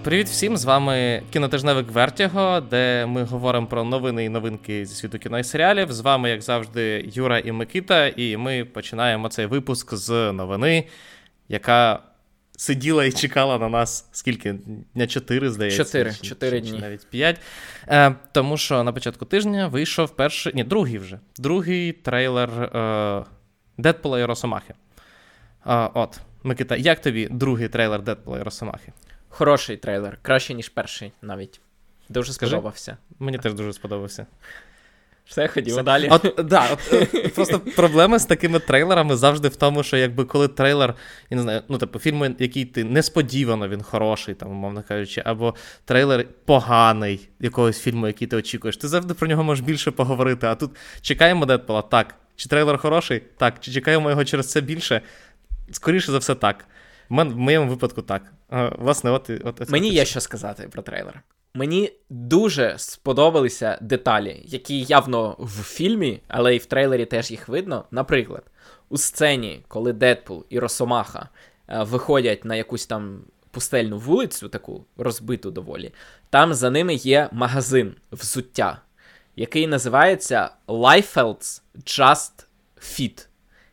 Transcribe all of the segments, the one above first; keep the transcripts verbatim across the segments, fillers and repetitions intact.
Привіт всім, з вами кінотижневик Вертіго, де ми говоримо про новини і новинки зі світу кіно і серіалів. З вами, як завжди, Юра і Микита, і ми починаємо цей випуск з новини, яка сиділа і чекала на нас, скільки? Дня чотири, здається? Чотири, чотири дні. Чи навіть п'ять. Е, тому що на початку тижня вийшов перший, ні, другий вже, другий трейлер е, Дедпула і Росомахи. Е, от, Микита, як тобі другий трейлер Дедпула і Росомахи? Хороший трейлер, краще, ніж перший навіть. Дуже Скажи? сподобався. Мені теж дуже сподобався. Все, ходімо Все. далі. От, да, от, просто проблема з такими трейлерами завжди в тому, що якби коли трейлер, я не знаю, ну типу фільм, який ти несподівано він хороший, там, умовно кажучи, або трейлер поганий якогось фільму, який ти очікуєш, ти завжди про нього можеш більше поговорити, а тут чекаємо Дедпула, так. Чи трейлер хороший? Так. Чи чекаємо його через це більше? Скоріше за все, так. В моєму випадку так. А, власне, от, от, от Мені є що сказати про трейлер. Мені дуже сподобалися деталі, які явно в фільмі, але і в трейлері теж їх видно. Наприклад, у сцені, коли Дедпул і Росомаха е, виходять на якусь там пустельну вулицю, таку розбиту доволі, там за ними є магазин взуття, який називається Liefeld's Just Fit.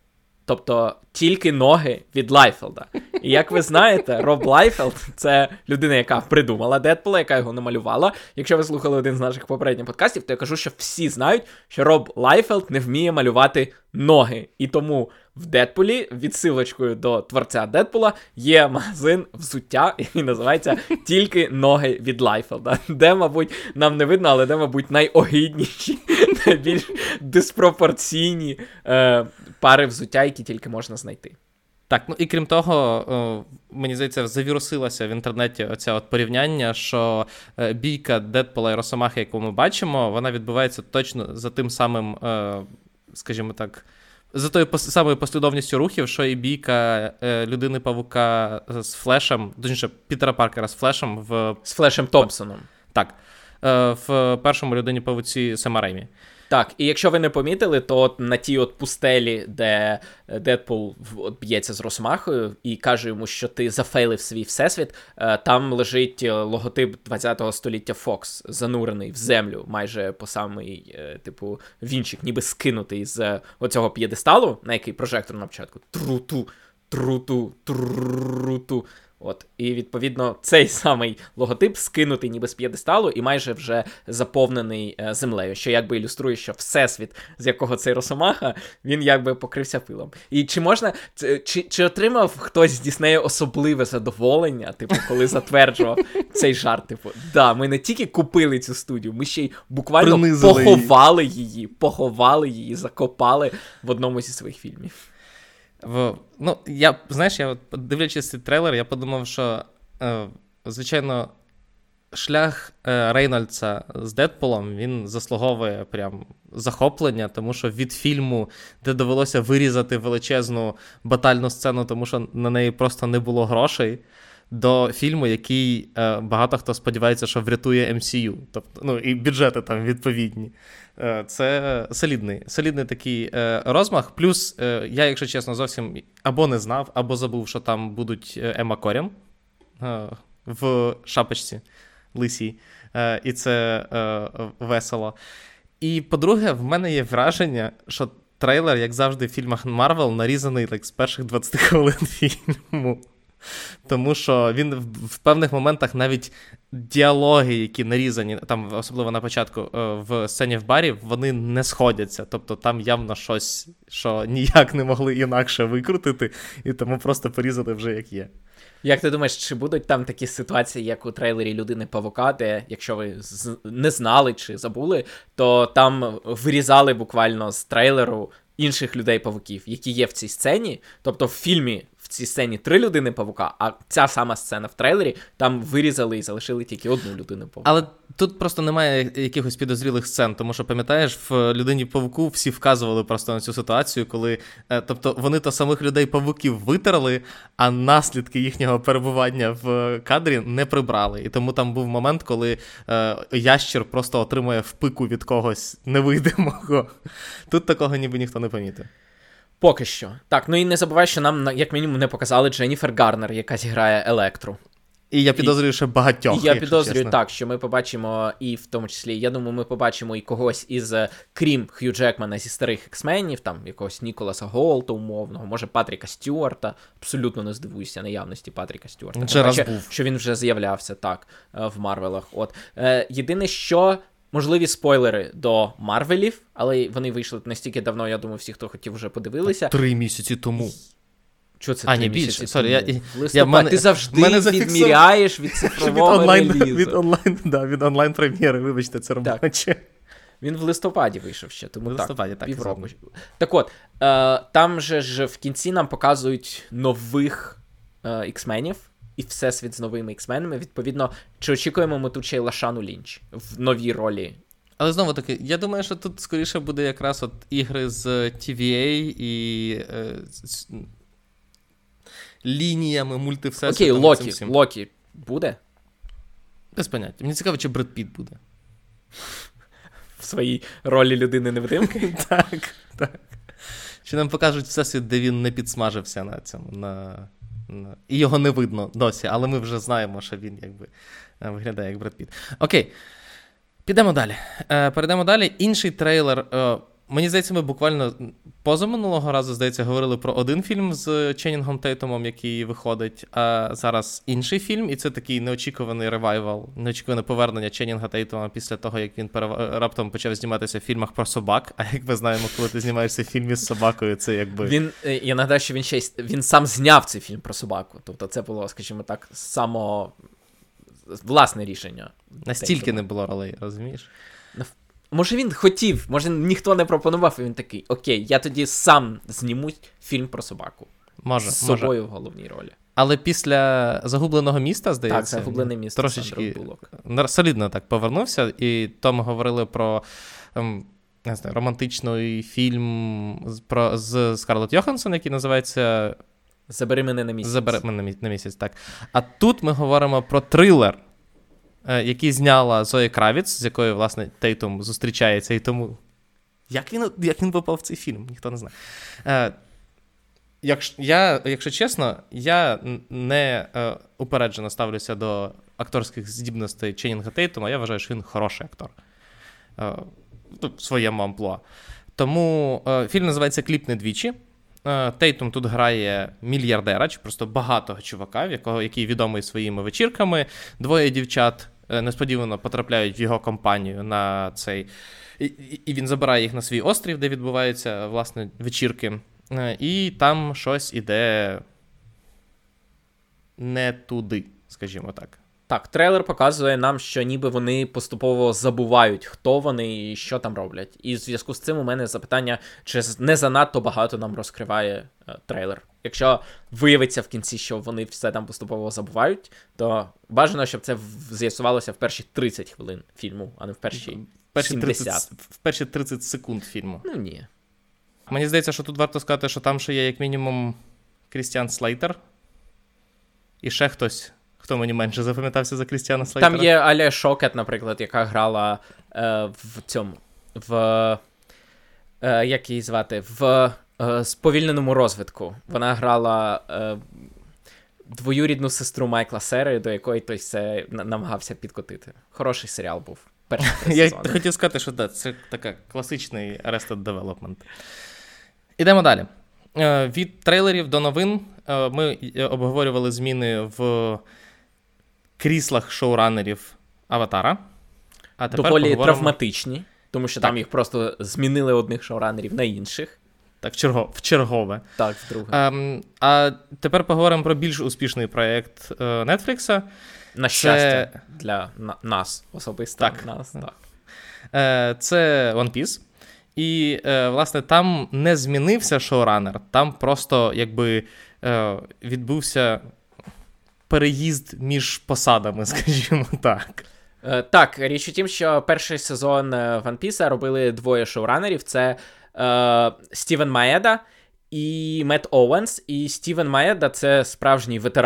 Тобто тільки ноги від Лайфелда. І як ви знаєте, Роб Лайфелд – це людина, яка придумала Дедпула, яка його намалювала. Якщо ви слухали один з наших попередніх подкастів, то я кажу, що всі знають, що Роб Лайфелд не вміє малювати ноги. І тому в Дедпулі, відсилочкою до творця Дедпула, є магазин взуття, який називається «Тільки ноги від Лайфелда». Де, мабуть, нам не видно, але де, мабуть, найогидніші, найбільш диспропорційні е, пари взуття, які тільки можна знайти. Так, ну і крім того, о, мені здається, завірусилося в інтернеті оця от порівняння, що е, бійка Дедпула і Росомахи, яку ми бачимо, вона відбувається точно за тим самим, е, скажімо так, за тою пос- самою послідовністю рухів, що і бійка е, Людини-павука з Флешем, точніше, Пітера Паркера з Флешем в... З Флешем Томпсоном. Так, е, в першому Людині-павуці Сема Реймі. Так, і якщо ви не помітили, то от на тій от пустелі, де Дедпул от б'ється з Росомахою і каже йому, що ти зафейлив свій всесвіт, там лежить логотип ХХ століття Fox, занурений в землю, майже по самий, типу, вінчик, ніби скинутий з оцього п'єдесталу, на який прожектор на початку труту, труту, труту. От, і, відповідно, цей самий логотип скинутий ніби з п'єдесталу і майже вже заповнений е, землею, що якби ілюструє, що всесвіт, з якого цей Росомаха, він якби покрився пилом. І чи можна, чи, чи отримав хтось з Діснею особливе задоволення, типу, коли затверджував цей жарт, типу, да, ми не тільки купили цю студію, ми ще й буквально Принизили поховали її. її, поховали її, закопали в одному зі своїх фільмів. В, ну, я, знаєш, я от, дивлячись цей трейлер, я подумав, що, е, звичайно, шлях е, Рейнольдса з Дедпулом, він заслуговує прям захоплення, тому що від фільму, де довелося вирізати величезну батальну сцену, тому що на неї просто не було грошей, до фільму, який е, багато хто сподівається, що врятує ем сі ю. Тобто, ну, і бюджети там відповідні. Е, це солідний, солідний такий е, розмах. Плюс, е, я, якщо чесно, зовсім або не знав, або забув, що там будуть Емма Коррін е, в шапочці лисій. Е, і це е, весело. І, по-друге, в мене є враження, що трейлер, як завжди в фільмах Марвел, нарізаний like, з перших двадцяти хвилин фільму. Тому що він в, в певних моментах навіть діалоги, які нарізані, там особливо на початку в сцені в барі, вони не сходяться. Тобто там явно щось, що ніяк не могли інакше викрутити, і тому просто порізали вже як є. Як ти думаєш, чи будуть там такі ситуації, як у трейлері Людини-павука, де, якщо ви з- не знали чи забули, то там вирізали буквально з трейлеру інших людей-павуків, які є в цій сцені. Тобто в фільмі в цій сцені три людини-павука, а ця сама сцена в трейлері, там вирізали і залишили тільки одну людину-павука. Але тут просто немає якихось підозрілих сцен, тому що, пам'ятаєш, в Людині-павуку всі вказували просто на цю ситуацію, коли, тобто, вони то самих людей-павуків витерли, а наслідки їхнього перебування в кадрі не прибрали. І тому там був момент, коли е, ящір просто отримує впику від когось невидимого. Тут такого ніби ніхто не помітив. Поки що. Так, ну і не забувай, що нам, як мінімум, не показали Дженніфер Гарнер, яка зіграє Електру. І я підозрюю, що багатьох. І я підозрюю, так, що ми побачимо і в тому числі, я думаю, ми побачимо і когось із, крім Хью Джекмана, зі старих Іксменів, там якогось Ніколаса Голта умовного, може Патріка Стюарта, абсолютно не здивуюся наявності Патріка Стюарта. Вже раз був. Що він вже з'являвся, так, в Марвелах. От. Е, єдине, що... Можливі спойлери до Марвелів, але вони вийшли настільки давно, я думаю, всі, хто хотів, вже подивилися. Три місяці тому. Що це а, три ні, місяці більше. тому? Sorry, я, Листопад. я, мене, Ти завжди мене відміряєш від цифрового від онлайн, релізу. Від онлайн, да, від онлайн-прем'єри, вибачте, це робоче. Він в листопаді вийшов ще, тому в листопаді, так, так, півроку. Так от, е, там же ж в кінці нам показують нових е, іксменів, і всесвіт з новими іксменами. Відповідно, чи очікуємо ми тут ще й Лашану Лінч в новій ролі? Але знову-таки, я думаю, що тут скоріше буде якраз от ігри з Ті Ві Ей і е, з, лініями мультивсесвіту. Окей, Локі, Локі буде? Без поняття. Мені цікаво, чи Бред Піт буде. В своїй ролі людини-невидимки? Так, так. Чи нам покажуть всесвіт, де він не підсмажився на цьому, на... на... І його не видно досі, але ми вже знаємо, що він якби виглядає як Бред Піт. Окей. Підемо далі. Е, перейдемо далі. Інший трейлер. Е, мені здається, ми буквально позаминулого разу, здається, говорили про один фільм з Ченнінгом Тейтумом, який виходить, а зараз інший фільм, і це такий неочікуваний ревайвал, неочікуване повернення Ченнінга Тейтума після того, як він перев... раптом почав зніматися в фільмах про собак. А як ми знаємо, коли ти знімаєшся в фільмі з собакою, це якби... Він, я нагадаю, що він ще він сам зняв цей фільм про собаку. Тобто це було, скажімо так, само... власне рішення. Настільки не було ролей, розумієш? Може він хотів, може ніхто не пропонував, і він такий, окей, я тоді сам зніму фільм про собаку. Може, з собою може. в головній ролі. Але після «Загубленого міста», здається, так, «Загублене місто» трошечки солідно так повернувся, і то ми говорили про ем, не знаю, романтичний фільм з, про, з Скарлетт Йоханссон, який називається «Забери мене на місяць». «Забери мене на місяць», так. А тут ми говоримо про трилер, який зняла Зоя Кравіц, з якою, власне, Тейтум зустрічається, і тому... Як він, як він попав в цей фільм? Ніхто не знає. Е, якщо, я, якщо чесно, я не е, упереджено ставлюся до акторських здібностей Ченнінга Тейтума, я вважаю, що він хороший актор. Е, в своєму амплуа. Тому е, фільм називається «Кліпни двічі». Е, Тейтум тут грає мільярдера, чи просто багатого чувака, в якого, який відомий своїми вечірками. Двоє дівчат е, несподівано потрапляють в його компанію на цей... І, і він забирає їх на свій острів, де відбуваються, власне, вечірки. Е, і там щось іде не туди, скажімо так. Так, трейлер показує нам, що ніби вони поступово забувають, хто вони і що там роблять. І в зв'язку з цим у мене запитання, чи не занадто багато нам розкриває е, трейлер. Якщо виявиться в кінці, що вони все там поступово забувають, то бажано, щоб це з'ясувалося в перші тридцять хвилин фільму, а не в перші, в перші сімдесят. тридцять, в перші тридцять секунд фільму. Ну, ні. Мені здається, що тут варто сказати, що там ще є як мінімум Крістіан Слейтер і ще хтось, хто мені менше запам'ятався за Крістіана Слейтера. Там є Аля Шокет, наприклад, яка грала е, в цьому, в, е, як її звати, в е, сповільненому розвитку. Вона грала е, двоюрідну сестру Майкла Сери, до якої той все намагався підкотити. Хороший серіал був. Я хотів сказати, що да, це така класичний Arrested Development. Ідемо далі. Від трейлерів до новин ми обговорювали зміни в кріслах шоуранерів Аватара. А тепер доволі поговоримо... травматичні, тому що так. Там їх просто змінили одних шоуранерів на інших. Так, в, черго... в чергове. Так, вдруге. А, а тепер поговоримо про більш успішний проєкт Netflix. На щастя, це... для на- нас особисто. Так. Нас, так. Це One Piece. І, власне, там не змінився шоуранер, там просто, якби, відбувся переїзд між посадами, скажімо так. Так, річ у тім, що перший сезон One Piece робили двоє шоуранерів. Це е, Стівен Маеда і Мет Оуенс. І Стівен Маеда – це справжній ветеран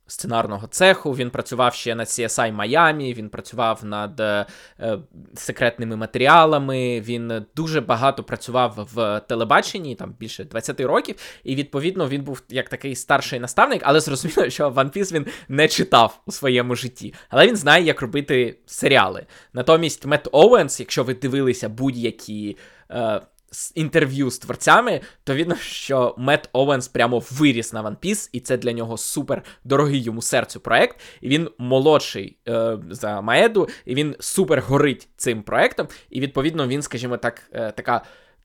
сценарного цеху, він працював ще над Сі Ес Ай Майамі, він працював над е, секретними матеріалами, він дуже багато працював в телебаченні, там більше двадцять років, і відповідно він був як такий старший наставник, але зрозуміло, що One Piece він не читав у своєму житті, але він знає, як робити серіали. Натомість Мет Оуенс, якщо ви дивилися будь-які е, інтерв'ю з творцями, то видно, що Мет Оуенс прямо виріс на One Piece, і це для нього супер дорогий йому серцю проект, і він молодший е, за Маеду, і він супер горить цим проектом, і відповідно він, скажімо так, е, така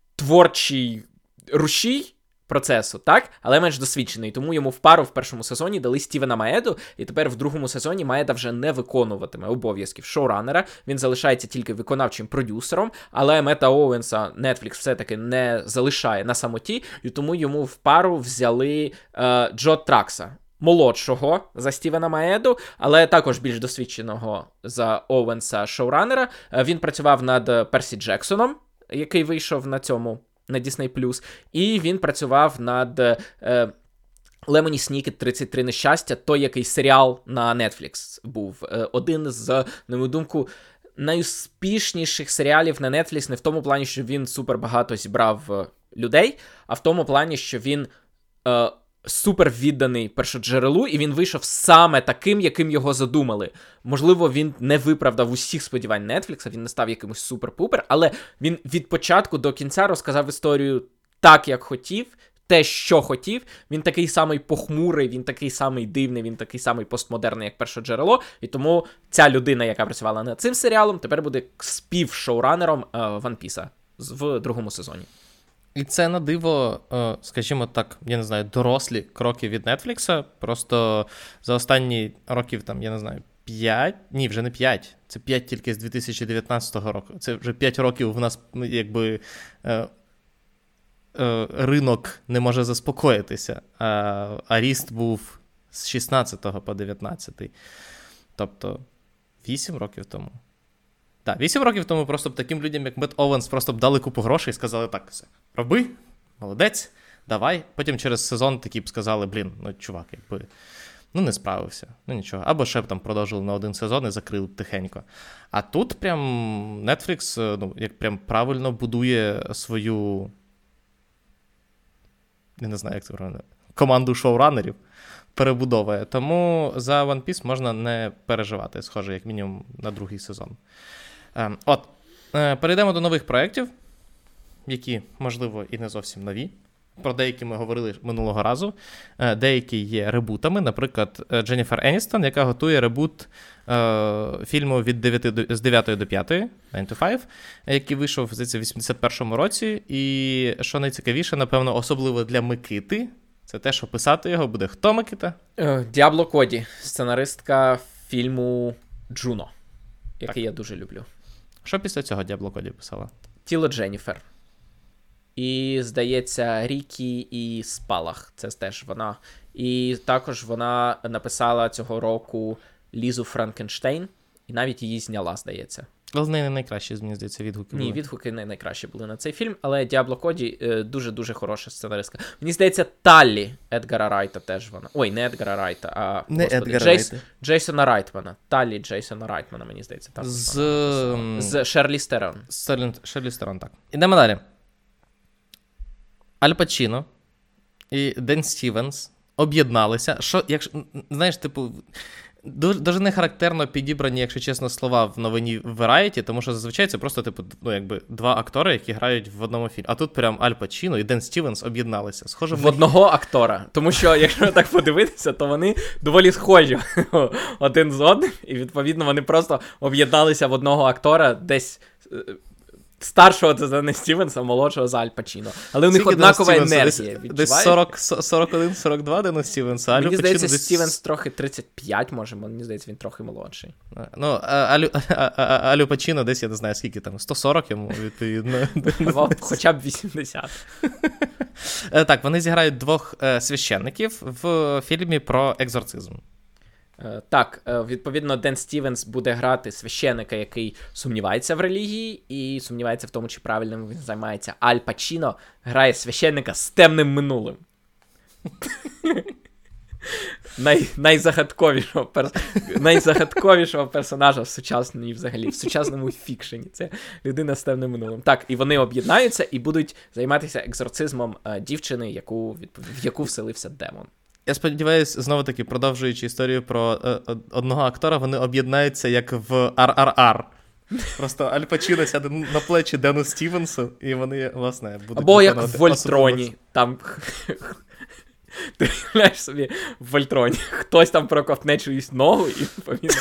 творчий рушій процесу, так? Але менш досвідчений. Тому йому в пару в першому сезоні дали Стівена Маеду, і тепер в другому сезоні Маеда вже не виконуватиме обов'язків шоуранера, він залишається тільки виконавчим продюсером, але Мета Оуенса Netflix все-таки не залишає на самоті, і тому йому в пару взяли е, Джо Тракса, молодшого за Стівена Маеду, але також більш досвідченого за Оуенса шоуранера. Е, він працював над Персі Джексоном, який вийшов на цьому на Disney+, і він працював над е, Лемоні Снікет тридцять три нещастя, той, який серіал на Netflix був. Е, один з, на мою думку, найуспішніших серіалів на Netflix, не в тому плані, що він супер багато зібрав людей, а в тому плані, що він е, супер відданий першоджерелу, і він вийшов саме таким, яким його задумали. Можливо, він не виправдав усіх сподівань Netflix, він не став якимось супер-пупер, але він від початку до кінця розказав історію так, як хотів, те, що хотів. Він такий самий похмурий, він такий самий дивний, він такий самий постмодерний, як першоджерело, і тому ця людина, яка працювала над цим серіалом, тепер буде спів-шоуранером е, One Piece в другому сезоні. І це на диво, скажімо так, я не знаю, дорослі кроки від Netflix. Просто за останні років, там, я не знаю, п'ять, ні, вже не п'ять, це п'ять тільки з дві тисячі дев'ятнадцятого року. Це вже п'ять років в нас, якби, е, е, ринок не може заспокоїтися, а, а ріст був з шістнадцятого по дев'ятнадцятий. Тобто, вісім років тому. Так, вісім років тому просто б таким людям, як Мет Оуенс, просто б дали купу грошей і сказали, так, все, роби, молодець, давай. Потім через сезон такі б сказали, блін, ну, чувак, якби, ну, не справився, ну, нічого. Або ще б там продовжили на один сезон і закрили б тихенько. А тут прям Netflix, ну, як прям правильно будує свою, я не знаю, як це правильно, команду шоуранерів, перебудовує. Тому за One Piece можна не переживати, схоже, як мінімум, на другий сезон. Е, от, е, перейдемо до нових проєктів, які, можливо, і не зовсім нові. Про деякі ми говорили минулого разу. Е, деякі є ребутами. Наприклад, Дженніфер Еністон, яка готує ребут е, фільму від дев'яти до, з дев'ятої до п'ятої, найн to файв, який вийшов, здається, в вісімдесят першому році. І, що найцікавіше, напевно, особливо для Микити, це те, що писати його буде хто, Микита? Діабло Коді, сценаристка фільму Джуно, який так. Я дуже люблю. Що після цього Діабло Коді писала? Тіло Дженніфер. І, здається, Рікі і Спалах. Це теж вона. І також вона написала цього року Лізу Франкенштейн, і навіть її зняла, здається. Але з неї не найкращі, мені здається, відгуки були. Ні, відгуки не найкращі були на цей фільм, але Діабло Коді е, дуже-дуже хороша сценаристка. Мені здається, Таллі Едгара Райта теж вона. Ой, не Едгара Райта, а не господи, Едгара Джейс... Райта. Джейсона Райтмана. Таллі Джейсона Райтмана, мені здається. Там з... з Шерлі Стерон. З Шерлі Стерон, так. Ідемо далі. Аль Пачіно і Ден Стівенс об'єдналися. Що, якщо, знаєш, типу, дуже, дуже не характерно підібрані, якщо чесно, слова в новині Variety, тому що зазвичай це просто, типу, ну, якби два актори, які грають в одному фільмі. А тут прям Аль Пачіно і Ден Стівенс об'єдналися. Схоже, в одного актора. Тому що, якщо так подивитися, то вони доволі схожі один з одним, і, відповідно, вони просто об'єдналися в одного актора десь... Старшого це за не Стівенса, молодшого за Аль Пачіно. Але у них Скільки однакова енергія. Десь, десь сорок, сорок один сорок два Дена Стівенса. Мені Алю здається, десь... Стівенс трохи тридцять п'ять, може, мені здається, він трохи молодший. Ну, Алю, Алю Пачіно десь, я не знаю, скільки там, сто сорок йому, відповідно. Хоча б вісімдесят. Так, вони зіграють двох священників в фільмі про екзорцизм. Так, відповідно, Ден Стівенс буде грати священика, який сумнівається в релігії і сумнівається в тому, чи правильним він займається. Аль Пачіно грає священника з темним минулим. Най, найзагадковішого, перс... найзагадковішого персонажа в сучасній, взагалі, в сучасному фікшені. Це людина з темним минулим. Так, і вони об'єднаються і будуть займатися екзорцизмом е, дівчини, яку, в яку вселився демон. Я сподіваюся, знову-таки, продовжуючи історію про е, одного актора, вони об'єднаються як в Ар Ар Ар. Просто Аль Пачіно сяде на плечі Дену Стівенсу, і вони, власне, будуть... Або як в Вольтроні. Там... Ти уявляєш собі в Вольтроні. Хтось там проковтне чиюсь ногу і повинен...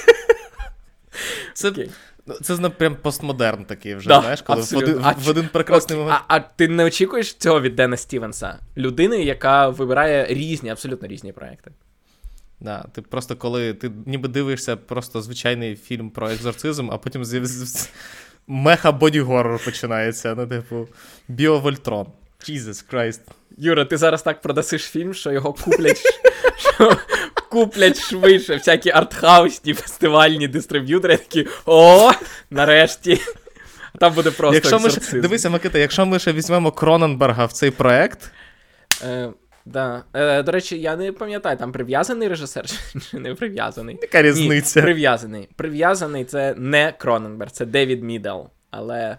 Це... Okay. Це ну, прям постмодерн такий вже, да, знаєш, коли в один, а, в один прекрасний момент... А, а ти не очікуєш цього від Дена Стівенса? Людини, яка вибирає різні, абсолютно різні проекти. Да, ти просто коли ти ніби дивишся просто звичайний фільм про екзорцизм, а потім з, з, з меха-боді-горрор починається, ну, типу, Біо-Вольтрон. Jesus Christ. Юра, ти зараз так продасиш фільм, що його куплять, що куплять швидше всякі артхаусні фестивальні дистриб'ютори, такі, о, нарешті. Там буде просто якщо екзорцизм. Ми, дивися, Микита, якщо ми ще візьмемо Кроненберга в цей проект... Е, да. е, до речі, я не пам'ятаю, там прив'язаний режисер чи не прив'язаний? Яка різниця? Ні, прив'язаний. Прив'язаний це не Кроненберг, це Девід Мідл, але...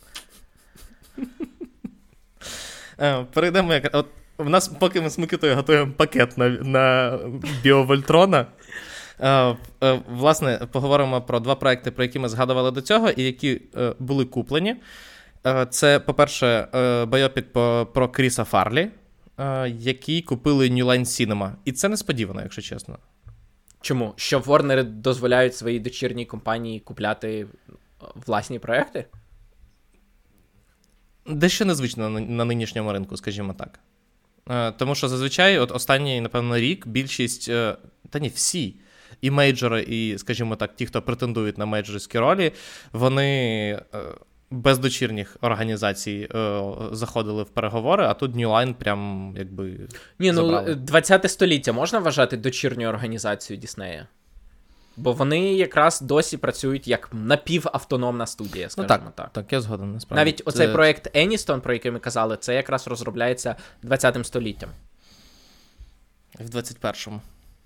Перейдемо, як... От, в нас, поки ми з Микитою готуємо пакет на, на Біо-Вольтрона, е, е, власне, поговоримо про два проекти, про які ми згадували до цього, і які е, були куплені. Е, це, по-перше, е, байопік по, про Кріса Фарлі, е, який купили New Line Cinema. І це несподівано, якщо чесно. Чому? Що Warner дозволяють своїй дочірній компанії купляти власні проекти? Дещо незвично на, на нинішньому ринку, скажімо так. Е, тому що зазвичай, от останній, напевно, рік більшість, е, та ні, всі, і мейджори, і, скажімо так, ті, хто претендують на мейджорські ролі, вони е, без дочірніх організацій е, заходили в переговори, а тут New Line прям, якби, Ні, забрали. ну, ХХ століття можна вважати дочірньою організацією Діснея? Бо вони якраз досі працюють як напівавтономна студія, скажімо ну, так. так. Так, я згоден, насправді. Навіть оцей це... проєкт Еністон, про який ми казали, це якраз розробляється ХХ століттям. В двадцять першому.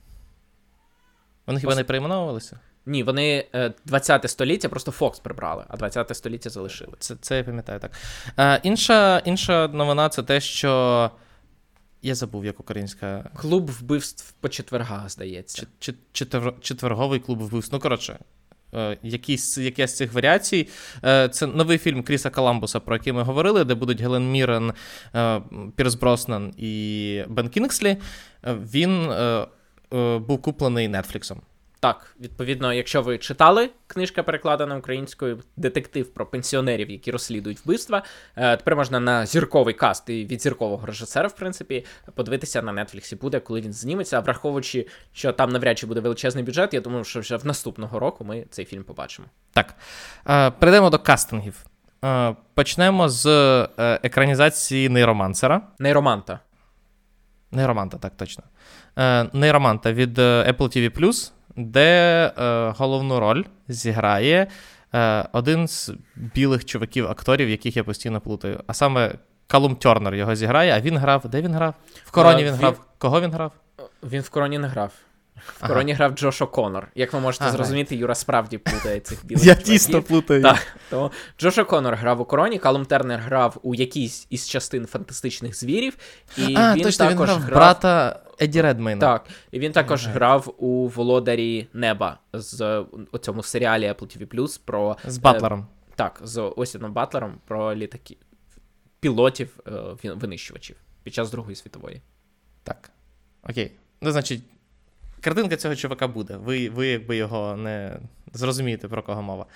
Вони хіба Пос... не перейменовувалися? Ні, вони ХХ століття, просто Fox прибрали, а ХХ століття залишили. Це, це я пам'ятаю, так. А, інша, інша новина – це те, що... Я забув, як українська... Клуб вбивств по четвергах, здається. Ч- четвер... Четверговий клуб вбивств. Ну, коротше, е, якісь, якась з цих варіацій. Е, це новий фільм Кріса Коламбуса, про який ми говорили, де будуть Гелен Міррен, е, Пірс Броснан і Бен Кінгслі. Е, він е, е, був куплений Нетфліксом. Так, відповідно, якщо ви читали, книжка перекладена українською, детектив про пенсіонерів, які розслідують вбивства, тепер можна на зірковий каст і від зіркового режисера, в принципі, подивитися на Нетфліксі буде, коли він зніметься, враховуючи, що там навряд чи буде величезний бюджет, я думаю, що вже в наступного року ми цей фільм побачимо. Так, перейдемо до кастингів. Почнемо з екранізації Нейромансера. Нейроманта. Нейроманта, так, точно. Нейроманта від Apple ті ві плюс, де е, головну роль зіграє е, один з білих чуваків-акторів, яких я постійно плутаю. А саме Калум Тернер його зіграє, а він грав... Де він грав? В Короні він, він грав. Кого він грав? Він в Короні не грав. В ага. Короні грав Джош О'Коннор. Як ви можете ага. зрозуміти, Юра справді плутає цих білих я чуваків. Я дійсно плутаю. Так, то Джош О'Коннор грав у Короні, Калум Тернер грав у якійсь із частин фантастичних звірів. І а, він точно, також він грав грав брата Еді Редмейна. Так, і він також ага. грав у «Володарі неба» з у цьому серіалі Apple ті ві плюс про... З Батлером. Е, так, з Остіном Батлером про літаки, пілотів, е, винищувачів під час Другої світової. Так, окей. Ну, значить, картинка цього чувака буде. Ви, ви якби його не зрозумієте, про кого мова.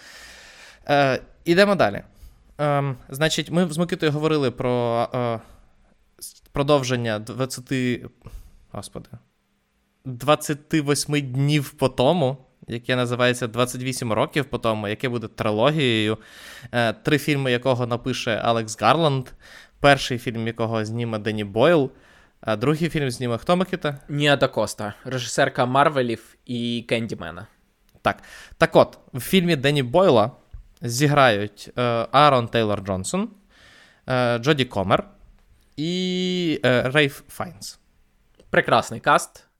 Е, ідемо далі. Е, значить, ми з Микитою говорили про е, продовження двадцяти... Господи. двадцять восьми днів по тому, яке називається двадцять вісім років по тому, яке буде трилогією, е, три фільми якого напише Алекс Гарланд, перший фільм якого зніме Денні Бойл, а другий фільм зніме хто, Микита? Ніа да Коста, режисерка Марвелів і Кендімена. Так. Так от, в фільмі Денні Бойла зіграють е, Аарон Тейлор Джонсон, е, Джоді Комер і е, Рейф Файнс. Прекрасний каст.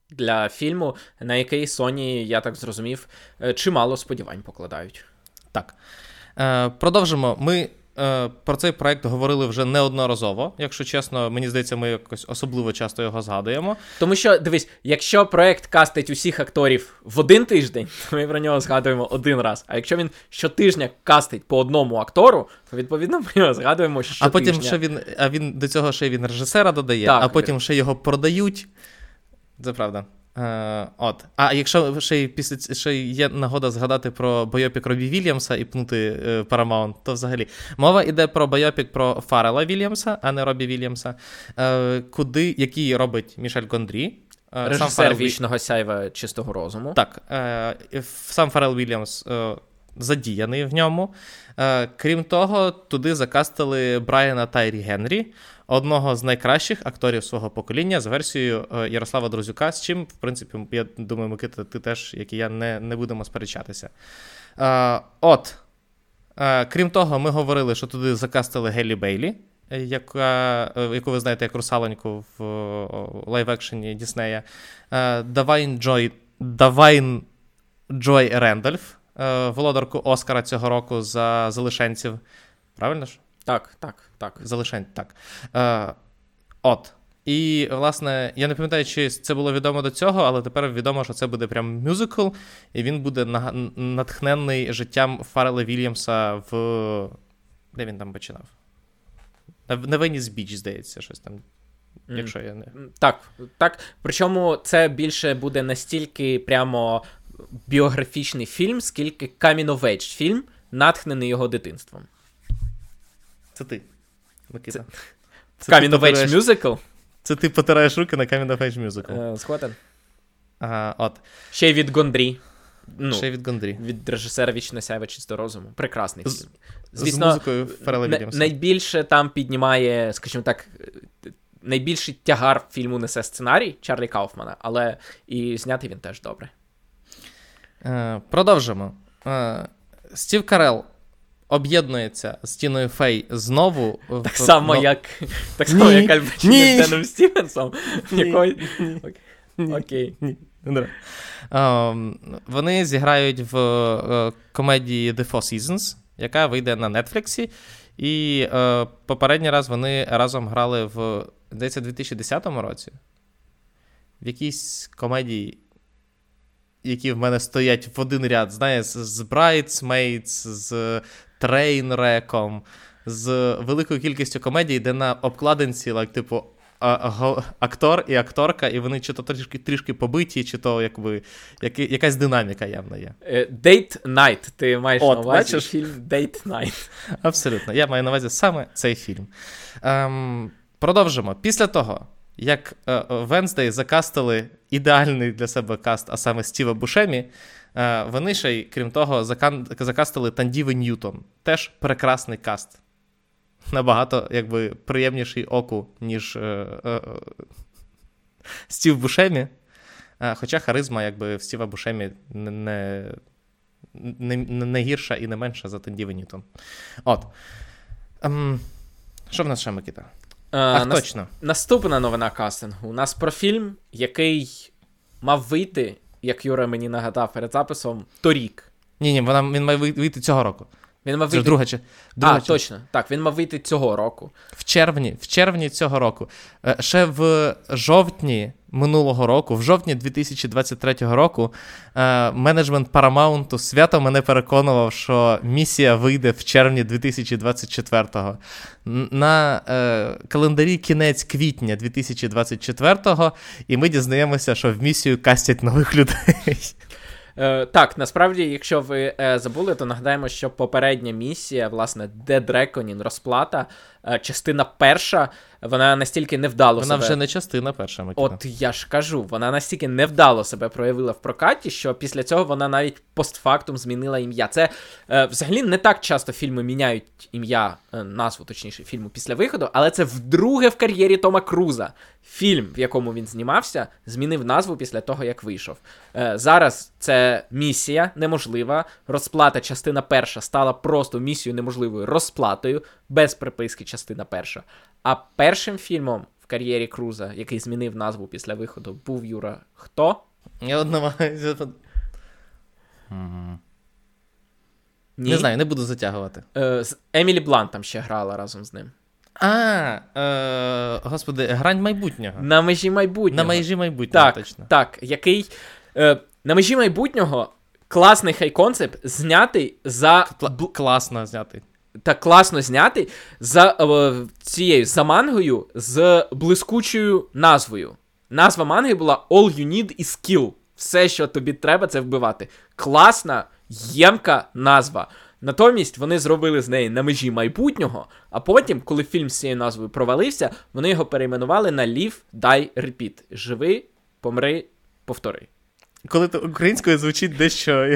для фільму, на який Sony, я так зрозумів, чимало сподівань покладають. Так. Е, продовжимо. Ми е, про цей проект говорили вже неодноразово. Якщо чесно, мені здається, ми якось особливо часто його згадуємо. Тому що, дивись, якщо проект кастить усіх акторів в один тиждень, то ми про нього згадуємо один раз. А якщо він щотижня кастить по одному актору, то, відповідно, ми його згадуємо щотижня. А потім ще він, а він до цього ще він режисера додає, так, а потім ще його продають. Це правда. Е, от. А якщо ще й після ще є нагода згадати про байопік Робі Вільямса і пнути е, Paramount, то взагалі. Мова йде про байопік про Фаррела Вільямса, а не Робі Вільямса, е, куди, який робить Мішель Гондрі. Е, Режисер Фаррел... «Вічного сяйва чистого розуму». Так. Е, сам Фаррел Вільямс е, задіяний в ньому. Е, крім того, туди закастили Брайана Тайрі Генрі, одного з найкращих акторів свого покоління, за версією Ярослава Друзюка, з чим, в принципі, я думаю, Микита, ти теж, як і я, не, не будемо сперечатися. Е, от, е, крім того, ми говорили, що туди закастили Геллі Бейлі, яка, яку ви знаєте як русалоньку в лайв-екшені Діснея, е, Давайн Джой, Давайн Джой Рендольф, е, володарку Оскара цього року за «Залишенців». Правильно ж? Так, так, так. Залишень, так. Е, от. І, власне, я не пам'ятаю, чи це було відомо до цього, але тепер відомо, що це буде прям мюзикл, і він буде на, натхненний життям Фаррела Вільямса в... Де він там починав? На, на Веніс Біч, здається, щось там. Mm. Якщо я не... Так, так. Причому це більше буде настільки прямо біографічний фільм, скільки coming-of-age фільм, натхнений його дитинством. Це ти, Микита. Це... Coming-of-age musical? Це ти потираєш руки на Coming-of-age musical. Uh, згоден. Ага, от. Ще й від Гондрі. Ну, Ще й від Гондрі. Від режисера «Вічного сяйва чистого розуму». Прекрасний фільм. Звісно, з музикою Фаррела Вільямса. Найбільше там піднімає, скажімо так, найбільший тягар фільму несе сценарій Чарлі Кауфмана, але і знятий він теж добре. Uh, продовжимо. Uh, Стів Карелл об'єднується з Тіною Фей знову. Так в... само, но... як так само, як Аль Пачіно з Деном Стівенсом. Якої... Окей. Ні. Um, вони зіграють в uh, комедії The Four Seasons, яка вийде на Нетфліксі. І uh, попередній раз вони разом грали в, здається, дві тисячі десятому році. В якійсь комедії, які в мене стоять в один ряд, знаєш, з Bridesmaids, з Трейнреком, з великою кількістю комедій, де на обкладинці, like, типу, актор і акторка, і вони чи то трішки, трішки побиті, чи то якби, які, якась динаміка явно є. Date Night, ти маєш От, на увазі бачиш? фільм Date Night. Абсолютно, я маю на увазі саме цей фільм. Ем, продовжимо. Після того, як Венздей закастили ідеальний для себе каст, а саме Стіва Бушемі, е, вони ще й, крім того, закан... закастили Тандіви Ньютон. Теж прекрасний каст. Набагато, якби, приємніший оку, ніж е, е, Стів Бушемі. Е, хоча харизма, якби, в Стіва Бушемі не, не, не, не гірша і не менша за Тандіви Ньютон. От. Ем, що в нас ще, Микита? Ах, Нас... точно. Наступна новина кастингу. У нас про фільм, який мав вийти, як Юра мені нагадав перед записом, торік. Ні-ні, вона, він має вийти цього року. Він мав Це вийти... друга, друга А, точно. Так, він мав вийти цього року. В червні, в червні цього року. Ще в жовтні минулого року, в жовтні дві тисячі двадцять третього року, менеджмент Paramount свято мене переконував, що місія вийде в червні дві тисячі двадцять четвертого. На е, календарі кінець квітня дві тисячі двадцять четвертого, і ми дізнаємося, що в місію кастять нових людей. Е, так, насправді, якщо ви е, забули, то нагадаємо, що попередня місія, власне, Dead Reckoning, розплата, е, частина перша, вона настільки невдало вона себе... Вона вже не частина перша, Микита. От я ж кажу, вона настільки невдало себе проявила в прокаті, що після цього вона навіть постфактум змінила ім'я. Це е, взагалі не так часто фільми міняють ім'я, е, назву, точніше, фільму після виходу, але це вдруге в кар'єрі Тома Круза. Фільм, в якому він знімався, змінив назву після того, як вийшов. Е, зараз це місія неможлива, розплата частина перша стала просто місією неможливою розплатою, без приписки частина перша. А першим фільмом в кар'єрі Круза, який змінив назву після виходу, був, Юра, хто? Я от намагаюся... Mm. Ні? Не знаю, не буду затягувати. Е, з Емілі Блант там ще грала разом з ним. А, е, господи, грань майбутнього. На межі майбутнього. На межі майбутнього, так, точно. Так, який... Е, на межі майбутнього класний хай-концепт знятий за... Кла- класно знятий. Та класно знятий за е, цією, за мангою з блискучою назвою. Назва манги була All You Need Is Kill. Все, що тобі треба, це вбивати. Класна, ємка назва. Натомість вони зробили з неї на межі майбутнього, а потім, коли фільм з цією назвою провалився, вони його перейменували на Live, Die, Repeat. Живи, помри, повтори. Коли то українською звучить дещо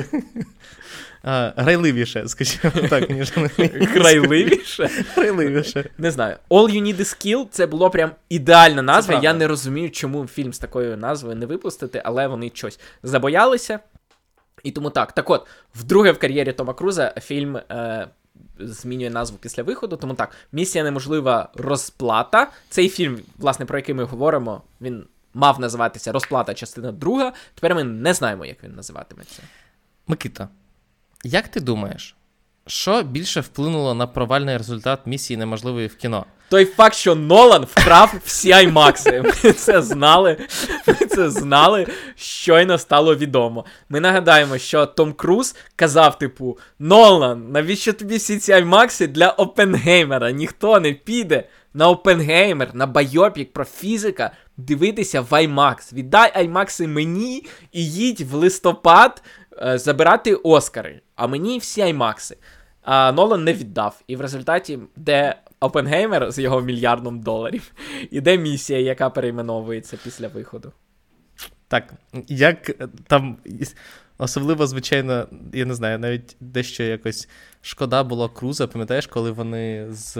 а, грайливіше, скажімо так, ніж Грайливіше? Грайливіше. Не знаю. All You Need Is Kill — це було прям ідеальна назва. Я не розумію, чому фільм з такою назвою не випустити, але вони щось забоялися. І тому так. Так от, вдруге в кар'єрі Тома Круза фільм е, змінює назву після виходу. Тому так, «Місія неможлива. Розплата». Цей фільм, власне, про який ми говоримо, він мав називатися «Розплата. Частина друга». Тепер ми не знаємо, як він називатиметься. Микита, як ти думаєш, що більше вплинуло на провальний результат «Місії неможливої» в кіно? Той факт, що Нолан вкрав всі аймакси. Ми це знали, ми це знали, щойно стало відомо. Ми нагадаємо, що Том Круз казав, типу, Нолан, навіщо тобі всі ці аймакси для Оппенгеймера? Ніхто не піде на Оппенгеймер, на байопік про фізика дивитися в IMAX. Віддай аймакси мені і їдь в листопад е, забирати Оскари. А мені всі аймакси. А Нолан не віддав. І в результаті, де Оппенгеймер з його мільярдом доларів, і де місія, яка перейменовується після виходу. Так, як там, особливо, звичайно, я не знаю, навіть дещо якось шкода було Круза, пам'ятаєш, коли вони з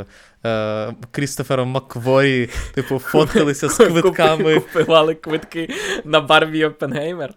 е, Крістофером Маккворі, типу, фоткалися з квитками. Купували квитки на Барбі Оппенгеймер?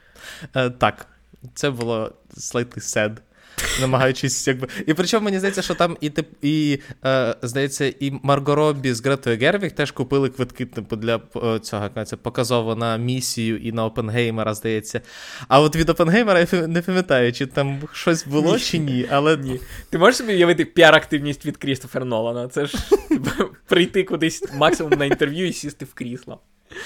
Е, так, це було slightly sad. Намагаючись, якби. І причому мені здається, що там і, і е, здається, і Марго Роббі з Гретою Гервіг теж купили квитки, типу, для цього, як це, показово на місію і на Оппенгеймера, здається. А от від Оппенгеймера я не пам'ятаю, чи там щось було, ні, чи ні, але ні. Ти можеш собі уявити піар-активність від Крістофера Нолана? Це ж прийти кудись максимум на інтерв'ю і сісти в крісло.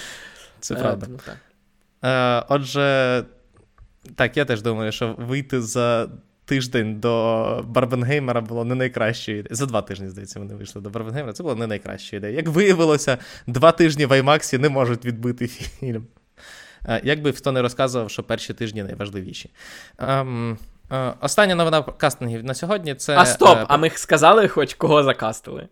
Це правда. Е, так. Е, отже, так, я теж думаю, що вийти за тиждень до Барбенгеймера було не найкращою ідеєю. За два тижні, здається, вони вийшли до Барбенгеймера. Це була не найкраща ідея. Як виявилося, два тижні в аймаксі не можуть відбити фільм. Як би хто не розказував, що перші тижні найважливіші. Ем, е, остання новина кастингів на сьогодні — це... А стоп, е, а ми сказали хоч кого закастили?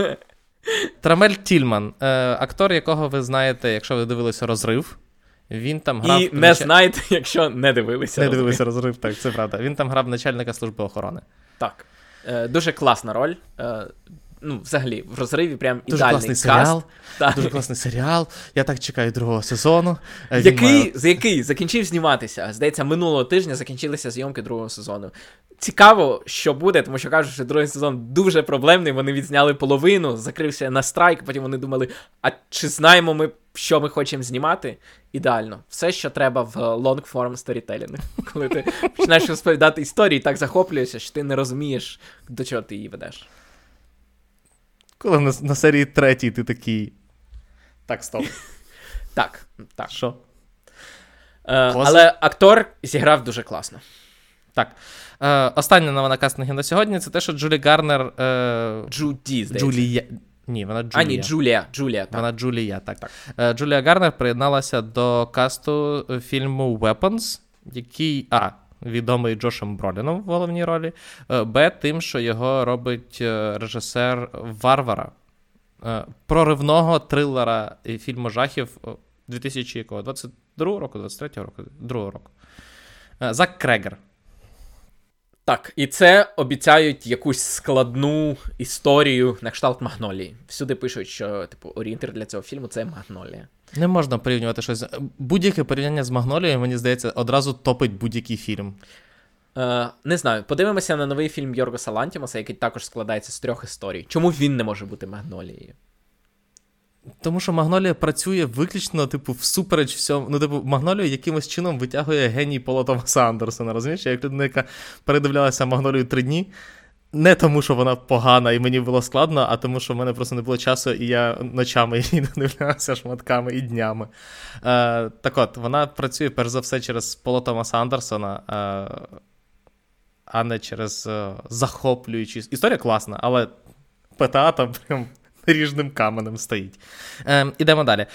Трамель Тільман, е, актор, якого ви знаєте, якщо ви дивилися «Розрив». Він там грав... І не нач... знаєте, якщо не дивилися Не розрив. дивилися «Розрив», так, це правда. Він там грав начальника служби охорони. Так. Е, дуже класна роль. Е, ну, взагалі, в «Розриві» прям дуже ідеальний класний каст. Серіал, так. Дуже класний серіал. Я так чекаю другого сезону. Який, має... з який закінчив зніматися. Здається, минулого тижня закінчилися зйомки другого сезону. Цікаво, що буде, тому що кажуть, що другий сезон дуже проблемний, вони відзняли половину, закрився на страйк, потім вони думали, а чи знаємо ми, що ми хочемо знімати? Ідеально. Все, що треба в long-form сторітелінг. Коли ти починаєш розповідати історії, так захоплюєшся, що ти не розумієш, до чого ти її ведеш. Коли на, на серії третій ти такий... Так, стоп. Так, так. Що? Е, але актор зіграв дуже класно. Так. Е, остання новина кастингів на сьогодні — це те, що Джулі Гарнер... Е... Джуді, здається. Джулія... Ні, вона Джулія. А, ні, Джулія. Джулія, так. Вона Джулія, так. так. Е, Джулія Гарнер приєдналася до касту фільму Weapons, який, а, відомий Джошем Броліном в головній ролі, е, б, тим, що його робить е, режисер Варвара, е, проривного трилера і фільму жахів дві тисячі двадцять другого року, двадцять третього року, другого року. Е, Зак Крегер. Так, і це обіцяють якусь складну історію на кшталт Магнолії. Всюди пишуть, що типу орієнтир для цього фільму — це Магнолія. Не можна порівнювати щось. Будь-яке порівняння з Магнолією, мені здається, одразу топить будь-який фільм. Е, не знаю, подивимося на новий фільм Йоргоса Лантімоса, який також складається з трьох історій. Чому він не може бути Магнолією? Тому що Магнолія працює виключно, типу, всупереч всьому. Ну, типу, Магнолію якимось чином витягує геній Пола Томаса Андерсона, розумієш? Я як людина, яка передивлялася Магнолію три дні, не тому, що вона погана і мені було складно, а тому, що в мене просто не було часу, і я ночами її дивлявся шматками і днями. Е, так от, вона працює, перш за все, через Пола Томаса Андерсона, е, а не через е, захоплюючі... Історія класна, але ПТА там прям ріжним каменем стоїть. Е, ідемо далі.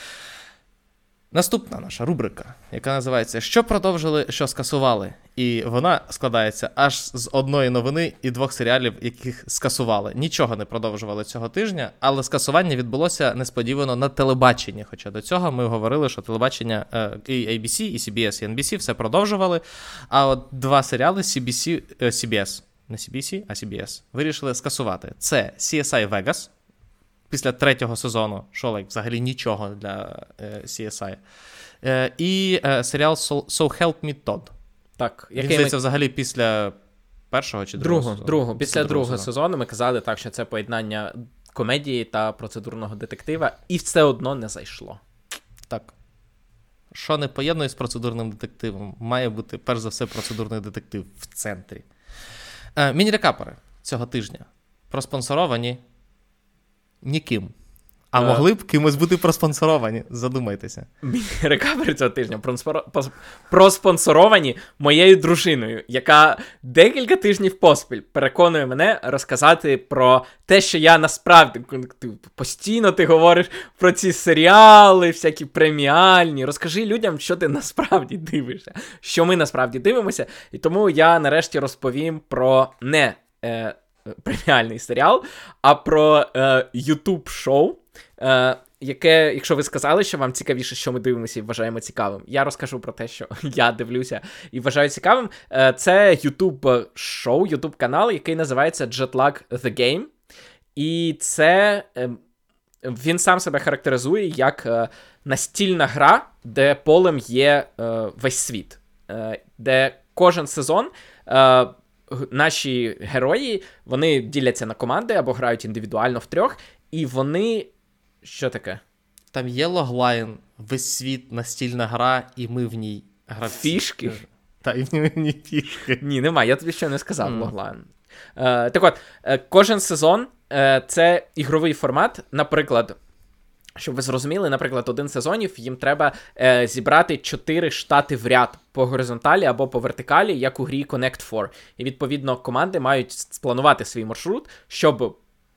Наступна наша рубрика, яка називається «Що продовжили, що скасували?». І вона складається аж з одної новини і двох серіалів, яких скасували. Нічого не продовжували цього тижня, але скасування відбулося несподівано на телебаченні. Хоча до цього ми говорили, що телебачення і ей бі сі, і сі бі ес, і ен бі сі все продовжували. А от два серіали сі бі сі, сі бі ес, не сі бі сі, а сі бі ес, вирішили скасувати. Це сі ес ай Vegas, після третього сезону, що like, взагалі нічого для е, сі ес ай. Е, і е, серіал So, So Help Me Todd. Так, Він, здається, ми... взагалі після першого чи другого другого, сезону? Другого. Після, після другого сезону. сезону ми казали так, що це поєднання комедії та процедурного детектива, і все одно не зайшло. Так. Що не поєднує з процедурним детективом? Має бути, перш за все, процедурний детектив в центрі. Е, міні-рекапери цього тижня проспонсоровані ніким. А могли б кимось бути проспонсоровані, задумайтеся. Рекапери цього тижня проспонсоровані моєю дружиною, яка декілька тижнів поспіль переконує мене розказати про те, що я насправді, постійно ти говориш про ці серіали, всякі преміальні, розкажи людям, що ти насправді дивишся, що ми насправді дивимося, і тому я нарешті розповім про не е, преміальний серіал, а про е, YouTube-шоу, Е, яке, якщо ви сказали, що вам цікавіше, що ми дивимося і вважаємо цікавим, я розкажу про те, що я дивлюся і вважаю цікавим. Е, це YouTube-шоу, YouTube-канал, який називається Jetlag The Game. І це, е, він сам себе характеризує як е, настільна гра, де полем є е, весь світ. Е, де кожен сезон е, наші герої, вони діляться на команди або грають індивідуально в трьох, і вони... Що таке? Там є логлайн, весь світ, настільна гра, і ми в ній гравці. Фішки? Та, і в ній фішки. Ні, немає, я тобі ще не сказав mm. логлайн. Е, так от, е, кожен сезон е, це ігровий формат, наприклад, щоб ви зрозуміли, наприклад, один сезонів їм треба е, зібрати чотири штати в ряд по горизонталі або по вертикалі, як у грі Connect фор. І, відповідно, команди мають спланувати свій маршрут, щоб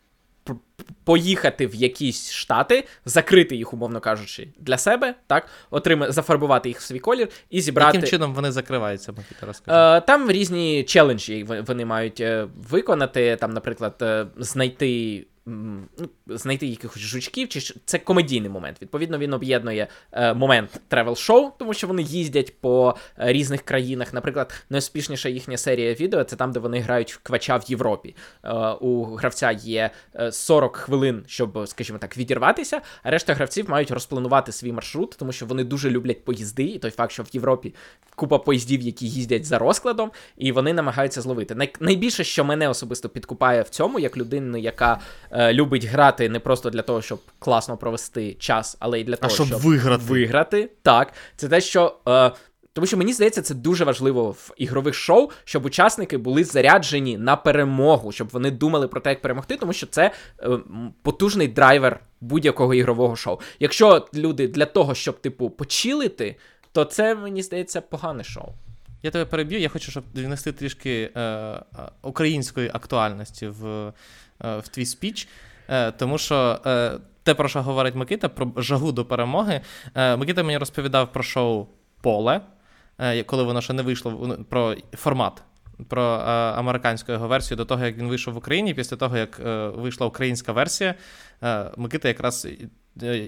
поїхати в якісь штати, закрити їх, умовно кажучи, для себе, так, отримати, зафарбувати їх в свій колір і зібрати... Яким чином вони закриваються, Микита, розкажи? Е, там різні челенджі вони мають е, виконати, там, наприклад, е, знайти... знайти якихось жучків, чи це комедійний момент. Відповідно, він об'єднує е, момент тревел-шоу, тому що вони їздять по е, різних країнах. Наприклад, найуспішніша їхня серія відео — це там, де вони грають в квача в Європі. Е, у гравця є е, сорок хвилин, щоб, скажімо так, відірватися, а решта гравців мають розпланувати свій маршрут, тому що вони дуже люблять поїзди, і той факт, що в Європі купа поїздів, які їздять за розкладом, і вони намагаються зловити. Най- найбільше, що мене особисто підкупає в цьому, як людину, яка е, любить грати не просто для того, щоб класно провести час, але й для того, а щоб, щоб виграти. виграти. Так, це те, що... Е, тому що, мені здається, це дуже важливо в ігрових шоу, щоб учасники були заряджені на перемогу, щоб вони думали про те, як перемогти, тому що це е, потужний драйвер будь-якого ігрового шоу. Якщо люди для того, щоб, типу, почилити, то це, мені здається, погане шоу. Я тебе переб'ю, я хочу, щоб внести трішки е, української актуальності в, е, в твій спіч, е, тому що е, те, про що говорить Микита, про жагу до перемоги. Е, Микита мені розповідав про шоу «Поле», е, коли воно ще не вийшло, про формат, про е, американську його версію до того, як він вийшов в Україні. Після того, як е, вийшла українська версія, е, Микита якраз... Е,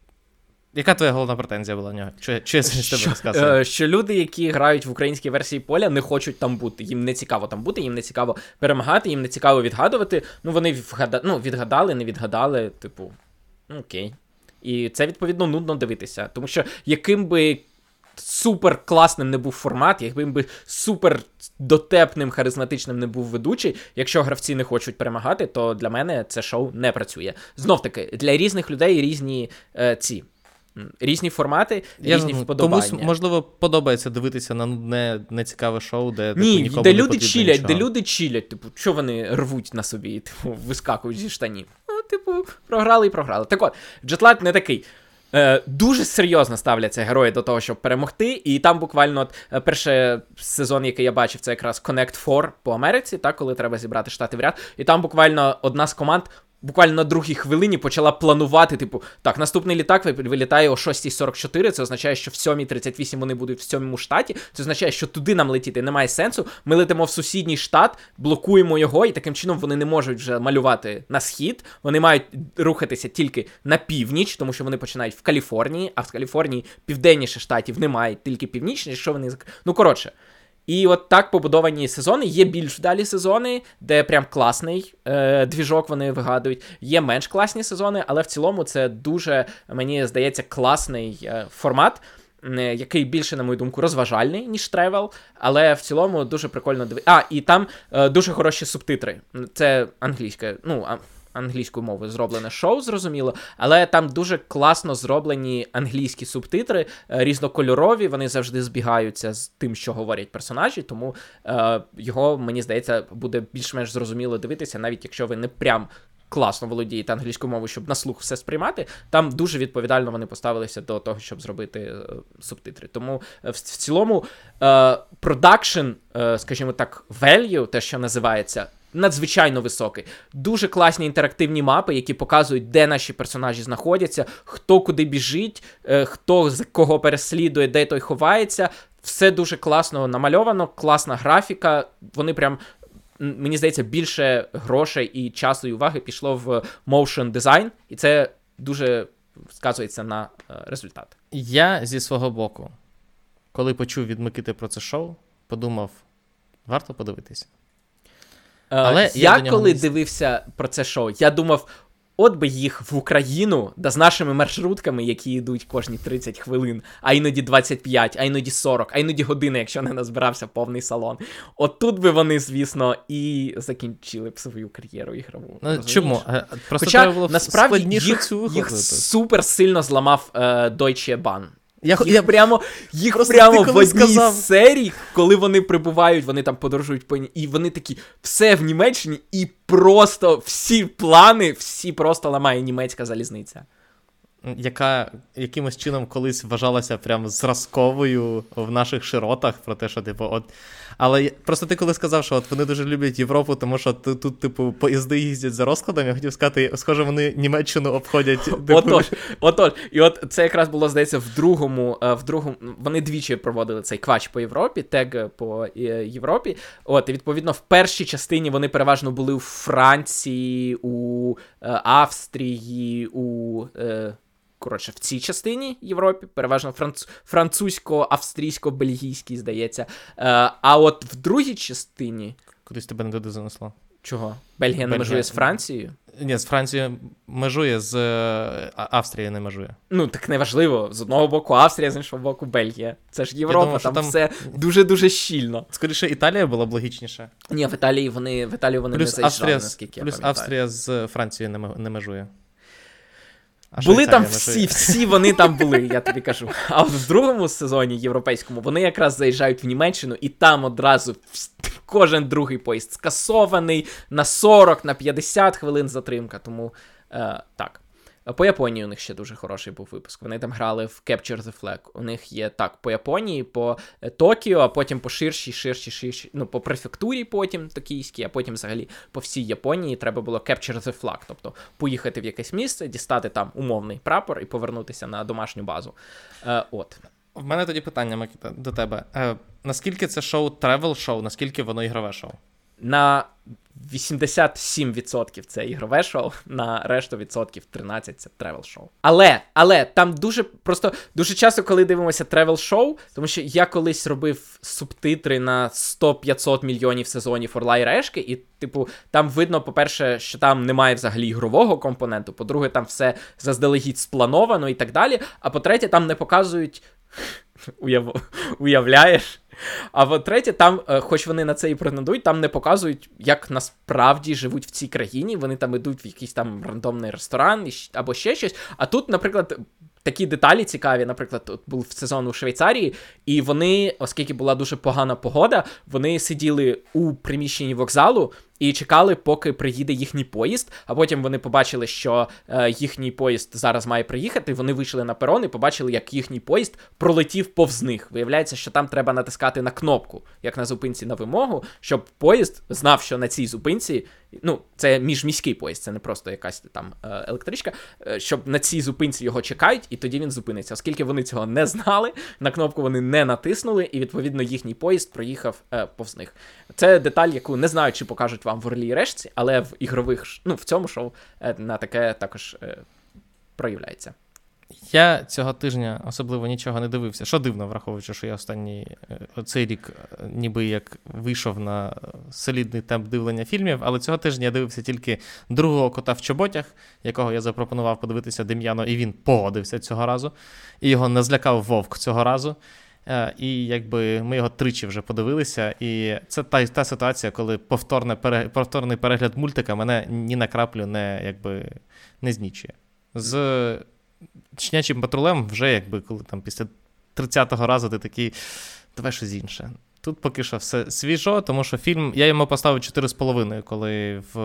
Яка твоя головна претензія була на нього? Чи, чи я з тебе розказую? Що люди, які грають в українській версії «Поля», не хочуть там бути. Їм не цікаво там бути, їм не цікаво перемагати, їм не цікаво відгадувати. Ну, вони вгада... ну, відгадали, не відгадали, типу, окей. І це, відповідно, нудно дивитися. Тому що яким би супер класним не був формат, якби би супер дотепним, харизматичним не був ведучий, якщо гравці не хочуть перемагати, то для мене це шоу не працює. Знов-таки, для різних людей різні е, ці... Різні формати, Я різні ж, вподобання. Комусь, можливо, подобається дивитися на нудне, нецікаве шоу, де Ні, типу, нікому де не люди чилять, нічого. де люди чилять, типу, що вони рвуть на собі, типу, вискакують зі штанів. Ну, типу, програли і програли. Так от, Jetlag не такий. Е, дуже серйозно ставляться герої до того, щоб перемогти, і там буквально от, е, перший сезон, який я бачив, це якраз Connect фор по Америці, так, коли треба зібрати штати в ряд, і там буквально одна з команд буквально на другій хвилині почала планувати, типу, так, наступний літак вилітає о шостій сорок чотири, це означає, що в сьомій тридцять вісім вони будуть в сьомому штаті, це означає, що туди нам летіти немає сенсу, ми летимо в сусідній штат, блокуємо його, і таким чином вони не можуть вже малювати на схід, вони мають рухатися тільки на північ, тому що вони починають в Каліфорнії, а в Каліфорнії південніше штатів немає, тільки північніше, що вони... Ну, коротше. І от так побудовані сезони. Є більш вдалі сезони, де прям класний е, двіжок вони вигадують. Є менш класні сезони, але в цілому це дуже, мені здається, класний е, формат, е, який більше, на мою думку, розважальний, ніж тревел, але в цілому дуже прикольно дивитися. А, і там е, дуже хороші субтитри. Це англійська, ну, а... англійською мовою зроблене шоу, зрозуміло, але там дуже класно зроблені англійські субтитри, різнокольорові, вони завжди збігаються з тим, що говорять персонажі, тому е, його, мені здається, буде більш-менш зрозуміло дивитися, навіть якщо ви не прям класно володієте англійською мовою, щоб на слух все сприймати, там дуже відповідально вони поставилися до того, щоб зробити е, субтитри. Тому е, в, в цілому продакшн, е, е, скажімо так, value, те, що називається, надзвичайно високий. Дуже класні інтерактивні мапи, які показують, де наші персонажі знаходяться, хто куди біжить, е, хто з кого переслідує, де той ховається. Все дуже класно намальовано, класна графіка. Вони прям, мені здається, більше грошей і часу і уваги пішло в motion design, і це дуже сказується на е, результат. Я зі свого боку, коли почув від Микити про це шоу, подумав, варто подивитися. Але я, я коли не... дивився про це шоу, я думав, от би їх в Україну, да з нашими маршрутками, які йдуть кожні тридцять хвилин, а іноді двадцять п'ять, а іноді сорок, а іноді година, якщо не назбирався повний салон. От тут би вони, звісно, і закінчили б свою кар'єру ігрову. Ну, чому? Просто Хоча, було насправді, їх, їх супер сильно зламав е, Deutsche Bahn. Я, їх я, прямо, їх прямо в одній сказав... серії, коли вони прибувають, вони там подорожують по... І вони такі, все в Німеччині, і просто всі плани, всі просто ламає німецька залізниця. Яка якимось чином колись вважалася прям зразковою в наших широтах, про те, що, типу, от... Але просто ти коли сказав, що от вони дуже люблять Європу, тому що тут, тут типу, поїзди їздять за розкладом, я хотів сказати, схоже, вони Німеччину обходять. Типу... Отож, отож. І от це якраз було, здається, в другому, в другому, вони двічі проводили цей квач по Європі, тег по Європі. От, і, відповідно, в першій частині вони переважно були у Франції, у Австрії, у... Коротше, в цій частині Європі, переважно франц... французько-австрійсько-бельгійській, здається. Е, а от в другій частині... Кудись тебе не туди занесло. Чого? Бельгія не Бельгія... межує з Францією? Ні, з Францією межує, з Австрією не межує. Ну, так неважливо. З одного боку Австрія, з іншого боку Бельгія. Це ж Європа, думав, там, там все дуже-дуже щільно. Скоріше, Італія була б логічніше. Ні, в Італії вони, в Італію вони плюс не заїжджали, Австрія, наскільки я плюс пам'ятаю. Австрія з Францією не, не межує. А були там всі, всі вони там були, я тобі кажу. А от в другому сезоні європейському вони якраз заїжджають в Німеччину, і там одразу кожен другий поїзд скасований на сорок, на п'ятдесят хвилин затримка. Тому е, так. По Японії у них ще дуже хороший був випуск. Вони там грали в Capture the Flag. У них є так, по Японії, по Токіо, а потім по ширшій, ширшій, ширшій, ну, по префектурі потім токійській, а потім взагалі по всій Японії треба було Capture the Flag. Тобто поїхати в якесь місце, дістати там умовний прапор і повернутися на домашню базу. Е, от. В мене тоді питання, Микита, до тебе. Е, наскільки це шоу тревел-шоу, наскільки воно ігрове шоу? На вісімдесят сім відсотків це ігрове шоу, на решту відсотків тринадцять це тревел-шоу. Але, але, там дуже, просто, дуже часто, коли дивимося тревел-шоу, тому що я колись робив субтитри на сто-п'ятсот мільйонів сезонів Орла і Решки, і, типу, там видно, по-перше, що там немає взагалі ігрового компоненту, по-друге, там все заздалегідь сплановано і так далі, а по-третє, там не показують уяв... уявляєш. А от третє, там, хоч вони на це і претендують, там не показують, як насправді живуть в цій країні. Вони там ідуть в якийсь там рандомний ресторан або ще щось. А тут, наприклад, такі деталі цікаві, наприклад, тут був сезон у Швейцарії, і вони, оскільки була дуже погана погода, вони сиділи у приміщенні вокзалу і чекали, поки приїде їхній поїзд, а потім вони побачили, що е, їхній поїзд зараз має приїхати, вони вийшли на перон і побачили, як їхній поїзд пролетів повз них. Виявляється, що там треба натискати на кнопку, як на зупинці на вимогу, щоб поїзд знав, що на цій зупинці, ну, це міжміський поїзд, це не просто якась там е, електричка, е, щоб на цій зупинці його чекають, і тоді він зупиниться. Оскільки вони цього не знали, на кнопку вони не натиснули, і, відповідно, їхній поїзд проїхав е, повз них. Це деталь, яку не знаю, чи покажуть вам в «Орлі і решті», але в ігрових, ну, в цьому шоу е, на таке також е, проявляється. Я цього тижня особливо нічого не дивився. Що дивно, враховуючи, що я останній цей рік ніби як вийшов на солідний темп дивлення фільмів, але цього тижня я дивився тільки «Другого кота в чоботях», якого я запропонував подивитися Дем'яну, і він погодився цього разу. І його не злякав Вовк цього разу. І якби ми його тричі вже подивилися, і це та, та ситуація, коли повторне, пере, повторний перегляд мультика мене ні на краплю не, якби, не знічує. З «Щенячим патрулем» вже, якби, коли там після тридцятого разу ти такий, давай щось інше. Тут поки що все свіжо, тому що фільм, я йому поставив чотири з половиною, коли в,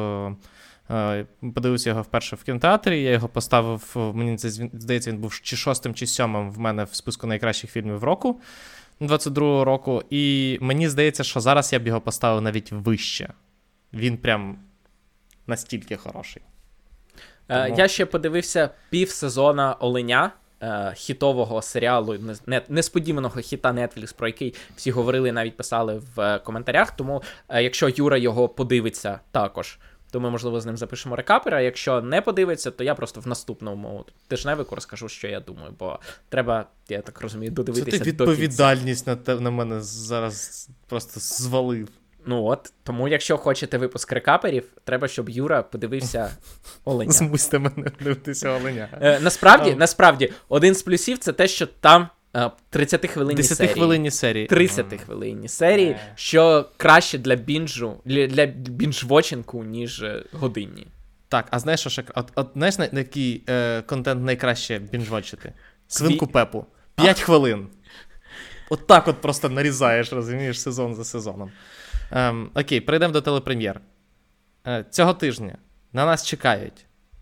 е, подивився його вперше в кінотеатрі, я його поставив, мені здається, він був чи шостим, чи сьомим в мене в списку найкращих фільмів року, двадцять другого року, і мені здається, що зараз я б його поставив навіть вище. Він прям настільки хороший. Тому... Я ще подивився пів сезона «Оленя», хітового серіалу, несподіваного хіта Netflix, про який всі говорили і навіть писали в коментарях. Тому, якщо Юра його подивиться також, то ми, можливо, з ним запишемо рекапер, а якщо не подивиться, то я просто в наступному тижневику розкажу, що я думаю, бо треба, я так розумію, додивитися до кінця. Це ти відповідальність на, те, на мене зараз просто звалив. Ну от, тому якщо хочете випуск рекаперів, треба, щоб Юра подивився «Оленя». Змусьте мене дивитися «Оленя». Е, насправді, um. насправді, один з плюсів – це те, що там е, тридцятихвилинні серії. десятихвилинні серії. тридцятихвилинні серії, yeah. що краще для бінжу, для, для бінж-вотчингу, ніж годинні. Так, а знаєш, що ще? От, от знаєш, на який е, контент найкраще бінж-вотчити? «Свинку Дві... Пепу». П'ять хвилин. От так от просто нарізаєш, розумієш, сезон за сезоном. Ем, окей, перейдемо до телепрем'єр. Е, цього тижня на нас чекають.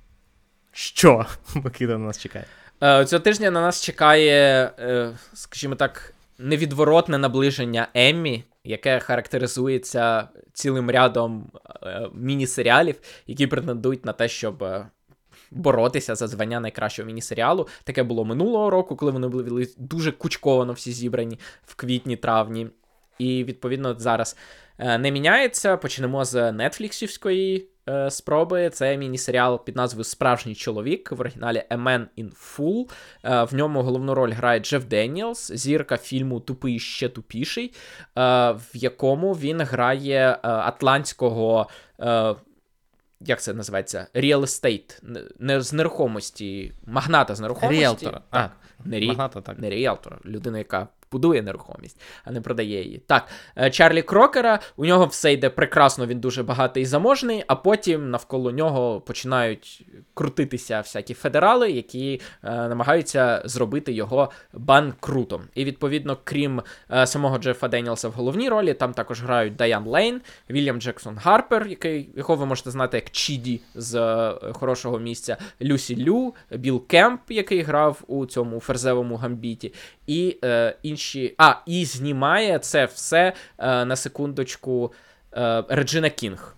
Що? Микита на нас чекає. Е, цього тижня на нас чекає, е, скажімо так, невідворотне наближення Еммі, яке характеризується цілим рядом е, міні-серіалів, які претендують на те, щоб е, боротися за звання найкращого міні-серіалу. Таке було минулого року, коли вони були дуже кучковано всі зібрані в квітні-травні. І, відповідно, зараз е, не міняється. Почнемо з нетфліксівської е, спроби. Це міні-серіал під назвою «Справжній чоловік», в оригіналі «A Man in Full». Е, в ньому головну роль грає Джеф Деніелс, зірка фільму «Тупий ще тупіший», е, в якому він грає е, атлантського, е, як це називається, real estate, не з нерухомості, магната з нерухомості. Ріелтора. Так, а, не, рі... магната, так. не ріелтора, людина, яка будує нерухомість, а не продає її. Так, Чарлі Крокера, у нього все йде прекрасно, він дуже багатий і заможний, а потім навколо нього починають крутитися всякі федерали, які е, намагаються зробити його банкрутом. І, відповідно, крім е, самого Джефа Деніелса в головній ролі, там також грають Дайан Лейн, Вільям Джексон Гарпер, який, якого ви можете знати як Чіді з е, «Хорошого місця», Люсі Лю, Білл Кемп, який грав у цьому ферзевому гамбіті, і е, інші... А, і знімає це все, е, на секундочку, е, Реджина Кінг.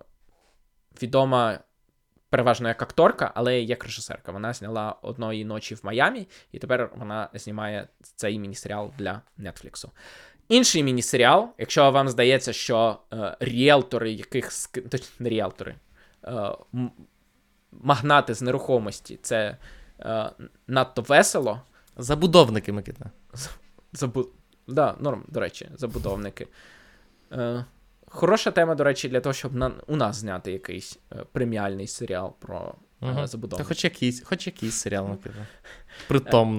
Відома переважно як акторка, але як режисерка. Вона зняла «Одної ночі в Майамі», і тепер вона знімає цей міні-серіал для Нетфліксу. Інший міні-серіал, якщо вам здається, що е, ріелтори, яких... Точно, не ріелтори, е, м- магнати з нерухомості, це е, надто весело. Забудовники, Микита. Забу... Да, норм, до речі, забудовники. Е, хороша тема, до речі, для того, щоб на... у нас зняти якийсь е, преміальний серіал про угу. е, забудовників. Та хоч якийсь, хоч якийсь серіал, Микита. Притомний.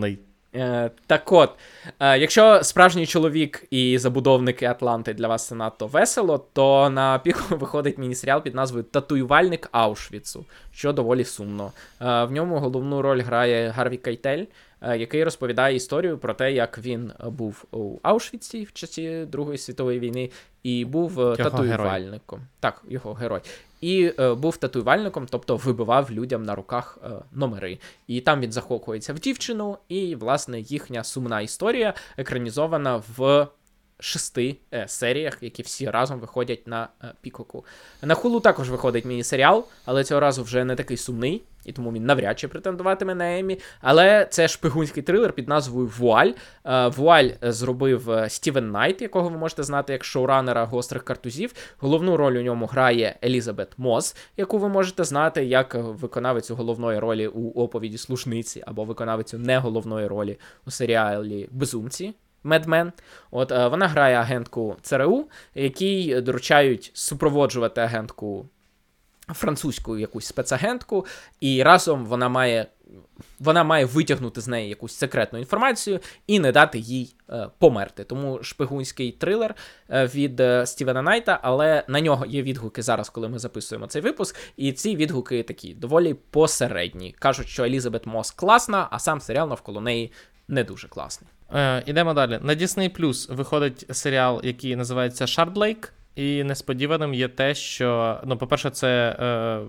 Е, так от, е, якщо справжній чоловік і забудовники Атланти для вас це надто весело, то на піку виходить міні-серіал під назвою «Татуювальник Аушвіцу», що доволі сумно. Е, в ньому головну роль грає Гарві Кейтель, е, який розповідає історію про те, як він був у Аушвіці в часі Другої світової війни і був його татуювальником. Герой. Так, його герой. І е, був татуювальником, тобто вибивав людям на руках е, номери. І там він закохується в дівчину, і, власне, їхня сумна історія екранізована в шести е, серіях, які всі разом виходять на е, Пікоку. На Hulu також виходить міні-серіал, але цього разу вже не такий сумний, і тому він навряд чи претендуватиме на Еммі. Але це шпигунський трилер під назвою «Вуаль». Е, «Вуаль» зробив Стівен Найт, якого ви можете знати як шоуранера «Гострих картузів». Головну роль у ньому грає Елізабет Мосс, яку ви можете знати як виконавицю головної ролі у «Оповіді служниці» або виконавицю неголовної ролі у серіалі «Безумці». Медмен. От е, вона грає агентку ЦРУ, якій доручають супроводжувати агентку, французьку якусь спецагентку, і разом вона має, вона має витягнути з неї якусь секретну інформацію і не дати їй е, померти. Тому шпигунський трилер е, від е, Стівена Найта, але на нього є відгуки зараз, коли ми записуємо цей випуск, і ці відгуки такі доволі посередні. Кажуть, що Елізабет Мосс класна, а сам серіал навколо неї не дуже класний. Е, ідемо далі. На Disney Plus виходить серіал, який називається «Шардлейк», і несподіваним є те, що, ну, по-перше, це е,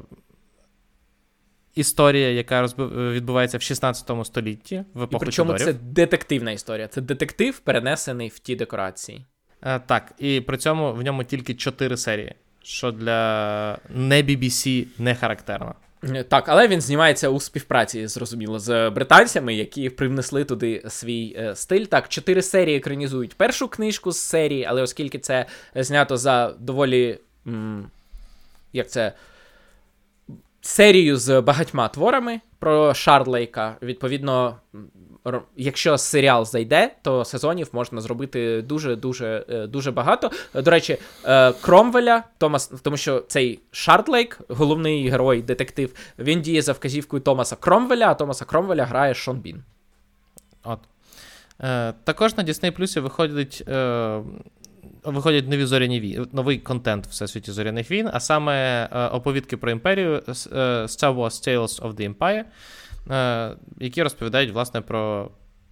історія, яка розбив... відбувається в шістнадцятому столітті, в епоху Тюдорів. І причому Тюдорів. це детективна історія. Це детектив, перенесений в ті декорації. Е, так, і при цьому в ньому тільки чотири серії, що для не бі бі сі не характерно. Так, але він знімається у співпраці, зрозуміло, з британцями, які привнесли туди свій е, стиль. Так, чотири серії екранізують першу книжку з серії, але оскільки це знято за доволі, м, як це, серію з багатьма творами про Шардлейка, відповідно, якщо серіал зайде, то сезонів можна зробити дуже-дуже дуже багато. До речі, Кромвеля, Томас, тому що цей Шардлейк, головний герой, детектив, він діє за вказівкою Томаса Кромвеля, а Томаса Кромвеля грає Шон Бін. От. Е, також на Disney Plus виходить, е, виходять нові зоряні війни, новий контент Всесвіті зоряних війн, а саме е, оповідки про імперію, е, Star Wars Tales of the Empire, е, які розповідають, власне, про,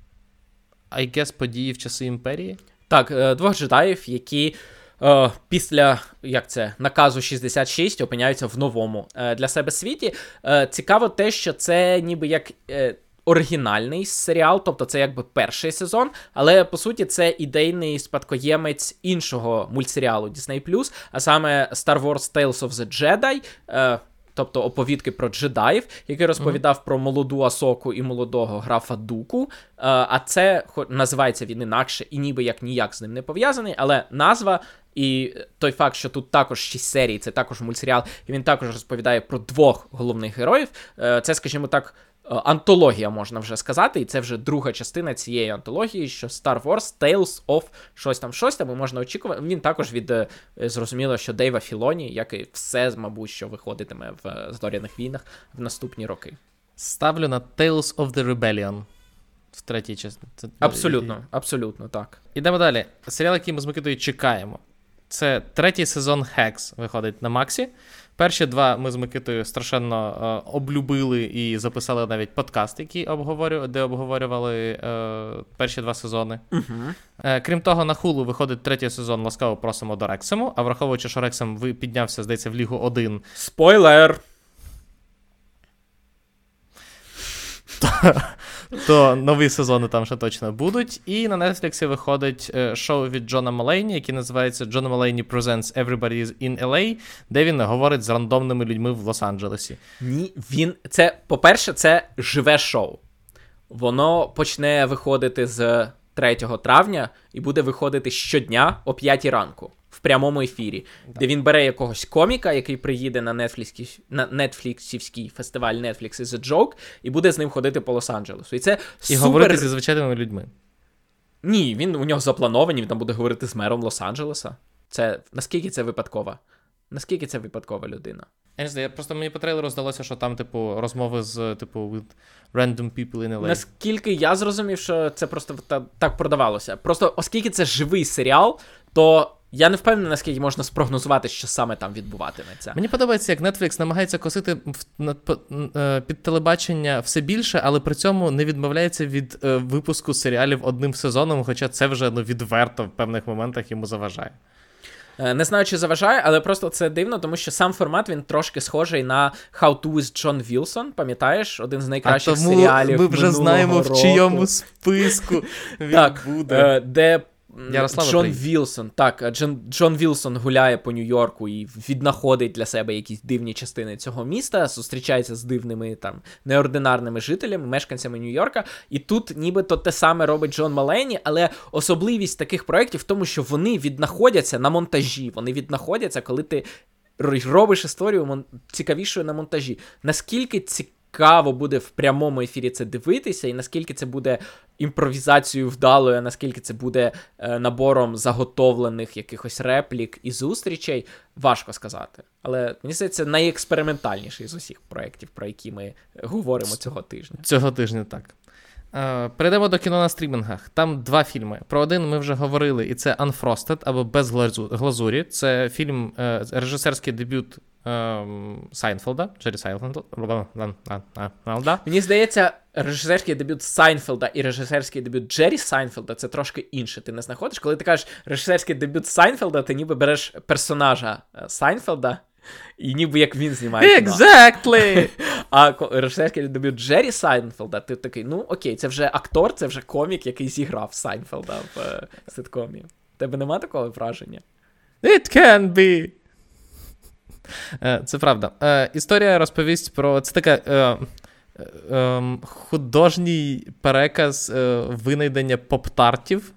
I guess, події в часи імперії. Так, двох джедаїв, які е, після, як це, наказу шістдесят шість опиняються в новому е, для себе світі. Е, цікаво те, що це ніби як е, оригінальний серіал, тобто це якби перший сезон, але по суті це ідейний спадкоємець іншого мультсеріалу Disney+, а саме Star Wars Tales of the Jedi, е, тобто оповідки про джедаїв, який розповідав mm-hmm. про молоду Асоку і молодого графа Дуку, е, а це називається він інакше і ніби як ніяк з ним не пов'язаний, але назва і той факт, що тут також шість серій, це також мультсеріал, і він також розповідає про двох головних героїв, е, це, скажімо так, антологія, можна вже сказати, і це вже друга частина цієї антології, що Star Wars Tales of щось там, щось там, і можна очікувати. Він також від, зрозуміло, що Дейва Філоні, як і все, мабуть, що виходитиме в Зоряних війнах в наступні роки. Ставлю на Tales of the Rebellion в третій частині. Абсолютно, абсолютно, так. Ідемо далі. Серіал, який ми з Микитою чекаємо. Це третій сезон Hacks виходить на Максі. Перші два ми з Микитою страшенно е, облюбили і записали навіть подкаст, який обговорю, де обговорювали е, перші два сезони. Uh-huh. Е, крім того, на Hulu виходить третій сезон «Ласкаво просимо до Рексему», а враховуючи, що Рексем ви піднявся, здається, в Лігу один. Спойлер! То нові сезони там ще точно будуть. І на Netflix виходить е, шоу від Джона Малейні, яке називається «John Mulaney Presents Everybody in ел ей», де він говорить з рандомними людьми в Лос-Анджелесі. Ні, він... Це, по-перше, це живе шоу. Воно почне виходити з третього травня і буде виходити щодня о п'ятій ранку. В прямому ефірі, так. Де він бере якогось коміка, який приїде на Netflix, на Netflixівський фестиваль Netflix is a Joke, і буде з ним ходити по Лос-Анджелесу. І це і супер... говорити зі звичайними людьми. Ні, він у нього заплановані, він там буде говорити з мером Лос-Анджелеса. Це наскільки це випадкова? Наскільки це випадкова людина? Я не знаю, просто мені по трейлеру здалося, що там, типу, розмови з, типу, with random people in ел ей. Наскільки я зрозумів, що це просто та, так продавалося. Просто оскільки це живий серіал, то я не впевнений, наскільки можна спрогнозувати, що саме там відбуватиметься. Мені подобається, як Netflix намагається косити в, на, по, е, під телебачення все більше, але при цьому не відмовляється від е, випуску серіалів одним сезоном, хоча це вже ну, відверто в певних моментах йому заважає. Не знаю, чи заважає, але просто це дивно, тому що сам формат, він трошки схожий на How to with John Wilson, пам'ятаєш? Один з найкращих а тому серіалів ми вже знаємо, року. В чийому списку він так, буде. Де Ярослава Джон Прий. Вілсон, так, Джон, Джон Вілсон гуляє по Нью-Йорку і віднаходить для себе якісь дивні частини цього міста, зустрічається з дивними, там, неординарними жителями, мешканцями Нью-Йорка, і тут нібито те саме робить Джон Малейні, але особливість таких проєктів в тому, що вони віднаходяться на монтажі, вони віднаходяться, коли ти робиш історію мон... цікавішою на монтажі. Наскільки цікаво Цікаво буде в прямому ефірі це дивитися, і наскільки це буде імпровізацією вдалою, а наскільки це буде е, набором заготовлених якихось реплік і зустрічей, важко сказати. Але, мені здається, це найекспериментальніший з усіх проєктів, про які ми говоримо цього тижня. Цього тижня, так. Е, перейдемо до кіно на стрімінгах. Там два фільми. Про один ми вже говорили, і це Unfrosted, або Без глазурі. Це фільм, е, режисерський дебют Сайнфелда, Джері Сайнфелда. Мені здається, режисерський дебют Сайнфелда і режисерський дебют Джері Сайнфелда — це трошки інше. Ти не знаходиш? Коли ти кажеш режисерський дебют Сайнфелда, ти ніби береш персонажа Сайнфелда, і ніби як він знімає кіно. Exactly! А режисерський дебют Джері Сайнфелда, ти такий, ну окей, це вже актор, це вже комік, який зіграв Сайнфелда в е, ситкомі. Тебе нема такого враження? It can be! Це правда. Е, історія розповість про... Це така е, е, художній переказ е, винайдення поп-тартів.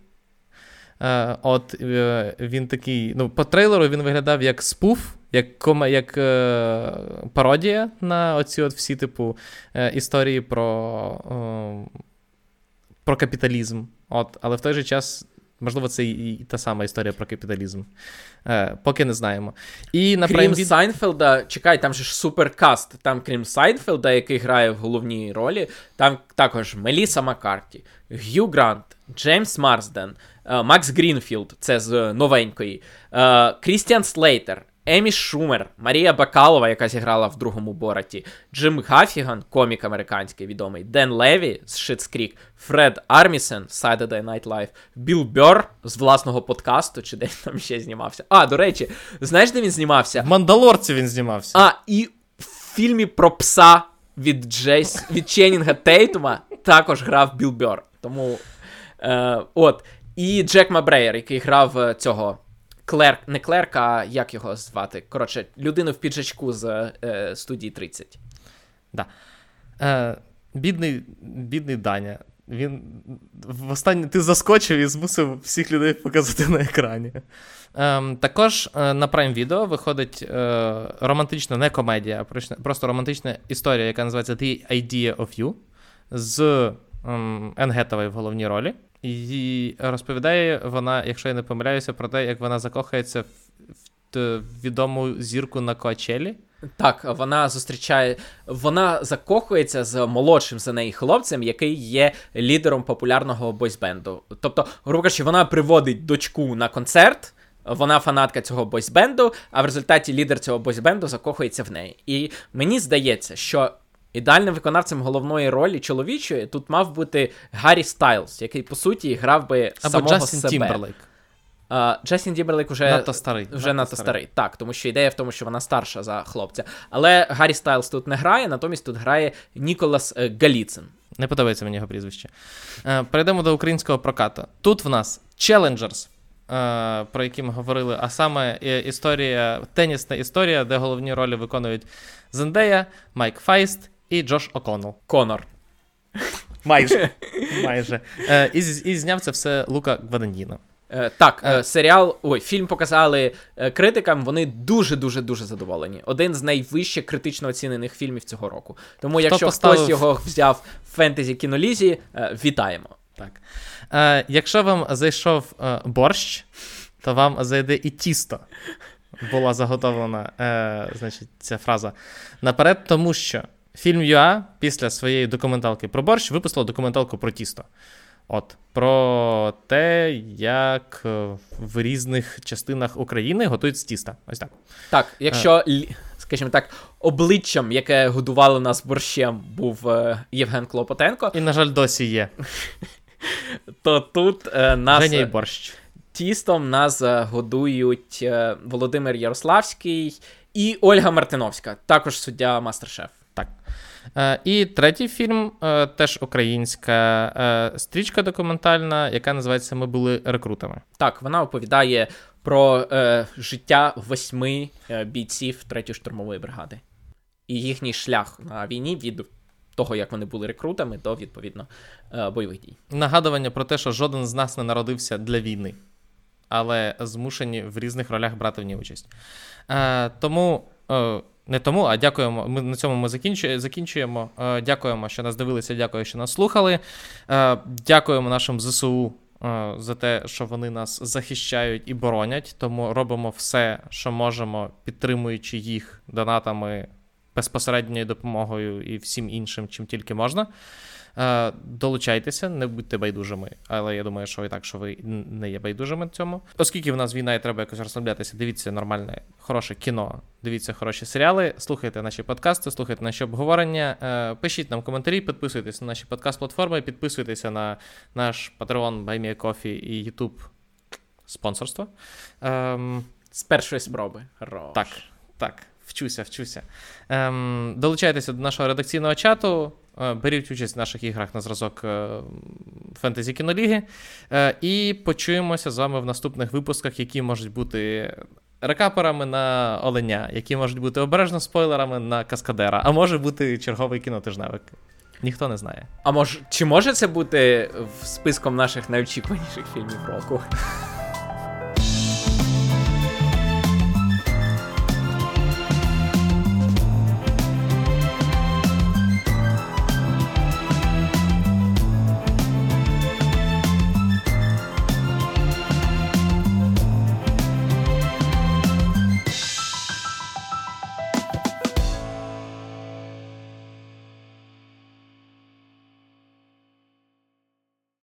Е, от е, він такий... Ну, по трейлеру він виглядав як спуф, як, кома, як е, пародія на оці от всі, типу, е, історії про, е, про капіталізм. От, але в той же час... Можливо, це і, і та сама історія про капіталізм. Е, поки не знаємо. І на крім від... Сайнфелда, чекай, там же ж суперкаст. Там, крім Сайнфелда, який грає в головній ролі, там також Меліса Маккарті, Г'ю Грант, Джеймс Марсден, е, Макс Грінфілд, це з новенької, е, Крістіан Слейтер, Емі Шумер, Марія Бакалова, яка зіграла в другому Бораті, Джим Гаффіган, комік американський відомий, Ден Леві з Schitt's Creek, Фред Армісен з Saturday Night Live, Білл Бёрр з власного подкасту, чи десь там ще знімався. А, до речі, знаєш, де він знімався? В «Мандалорці» він знімався. А, і в фільмі про пса від, Джейс... від Ченнінга Тейтума також грав Білл Бёрр. Тому, е, от. І Джек Мабрейер, який грав цього... Клерк, не клерк, а як його звати? Коротше, людину в піджачку з е, студії тридцять. Да. Е, бідний, бідний Даня. Він в останнє ти заскочив і змусив всіх людей показати на екрані. Е, також е, на Prime Video виходить е, романтична, не комедія, а просто романтична історія, яка називається The Idea of You, з е, Енн Гетавей в головній ролі. І розповідає вона, якщо я не помиляюся, про те, як вона закохається в, в, в відому зірку на Коачелі. Так, вона зустрічає, вона закохується з молодшим за неї хлопцем, який є лідером популярного бойсбенду. Тобто, грубо кажучи, вона приводить дочку на концерт, вона фанатка цього бойсбенду, а в результаті лідер цього бойсбенду закохується в неї. І мені здається, що ідеальним виконавцем головної ролі чоловічої тут мав бути Гаррі Стайлз, який, по суті, грав би або самого Джастін себе. Тімберлейк. Uh, Джастін Тімберлейк вже надто старий. Вже надто, надто старий. старий. Так, тому що ідея в тому, що вона старша за хлопця. Але Гаррі Стайлз тут не грає, натомість тут грає Ніколас е, Галіцин. Не подобається мені його прізвище. Е, перейдемо до українського прокату. Тут в нас Challengers, е, про які ми говорили, а саме історія, тенісна історія, де головні ролі виконують Зендея, Майк Файст і Джош О'Коннелл. Конор. Майже. Майже. Е, і, і зняв це все Лука Гвадандіно. Е, так, е, серіал, ой, фільм показали е, критикам, вони дуже-дуже-дуже задоволені. Один з найвище критично оцінених фільмів цього року. Тому Хто якщо поставив... хтось його взяв в фентезі-кінолізі, е, вітаємо. Так. Е, якщо вам зайшов е, борщ, то вам зайде і тісто. була заготовлена е, значить, ця фраза наперед, тому що фільм ЮА після своєї документалки про борщ випустила документалку про тісто. От, про те, як в різних частинах України готують з тіста. Ось так. Так, якщо, скажімо так, обличчям, яке годувало нас борщем, був Євген Клопотенко. І, на жаль, досі є. То тут е, нас... Женя і борщ. Тістом нас годують е, Володимир Ярославський і Ольга Мартиновська, також суддя Мастер-шеф. Так. Е, і третій фільм, е, теж українська е, стрічка документальна, яка називається «Ми були рекрутами». Так, вона оповідає про е, життя восьми е, бійців третьої штурмової бригади. І їхній шлях на війні від того, як вони були рекрутами, до, відповідно, е, бойових дій. Нагадування про те, що жоден з нас не народився для війни, але змушені в різних ролях брати в ній участь. Е, тому... Е, Не тому, а дякуємо. Ми на цьому ми закінчуємо. закінчуємо. Е, дякуємо, що нас дивилися, дякую, що нас слухали. Е, дякуємо нашим ЗСУ е, за те, що вони нас захищають і боронять. Тому робимо все, що можемо, підтримуючи їх донатами, безпосередньою допомогою і всім іншим, чим тільки можна. Е, долучайтеся, не будьте байдужими, але я думаю, що і так, що ви не є байдужими цьому. Оскільки в нас війна і треба якось розслаблятися, дивіться нормальне, хороше кіно, дивіться хороші серіали, слухайте наші подкасти, слухайте наші обговорення, е, пишіть нам коментарі, підписуйтесь на наші подкаст-платформи, підписуйтеся на наш Patreon, BuyMeACoffee і YouTube спонсорство. Е, З першої спроби. Хорош. Так, так. Вчуся, вчуся. Ем, долучайтеся до нашого редакційного чату, е, беріть участь в наших іграх на зразок е, Фентезі Кіноліги. Е, і почуємося з вами в наступних випусках, які можуть бути рекаперами на Оленя, які можуть бути обережно спойлерами на Каскадера, а може бути черговий кінотижневик. Ніхто не знає. А може, чи може це бути в списком наших найочікуваніших фільмів року?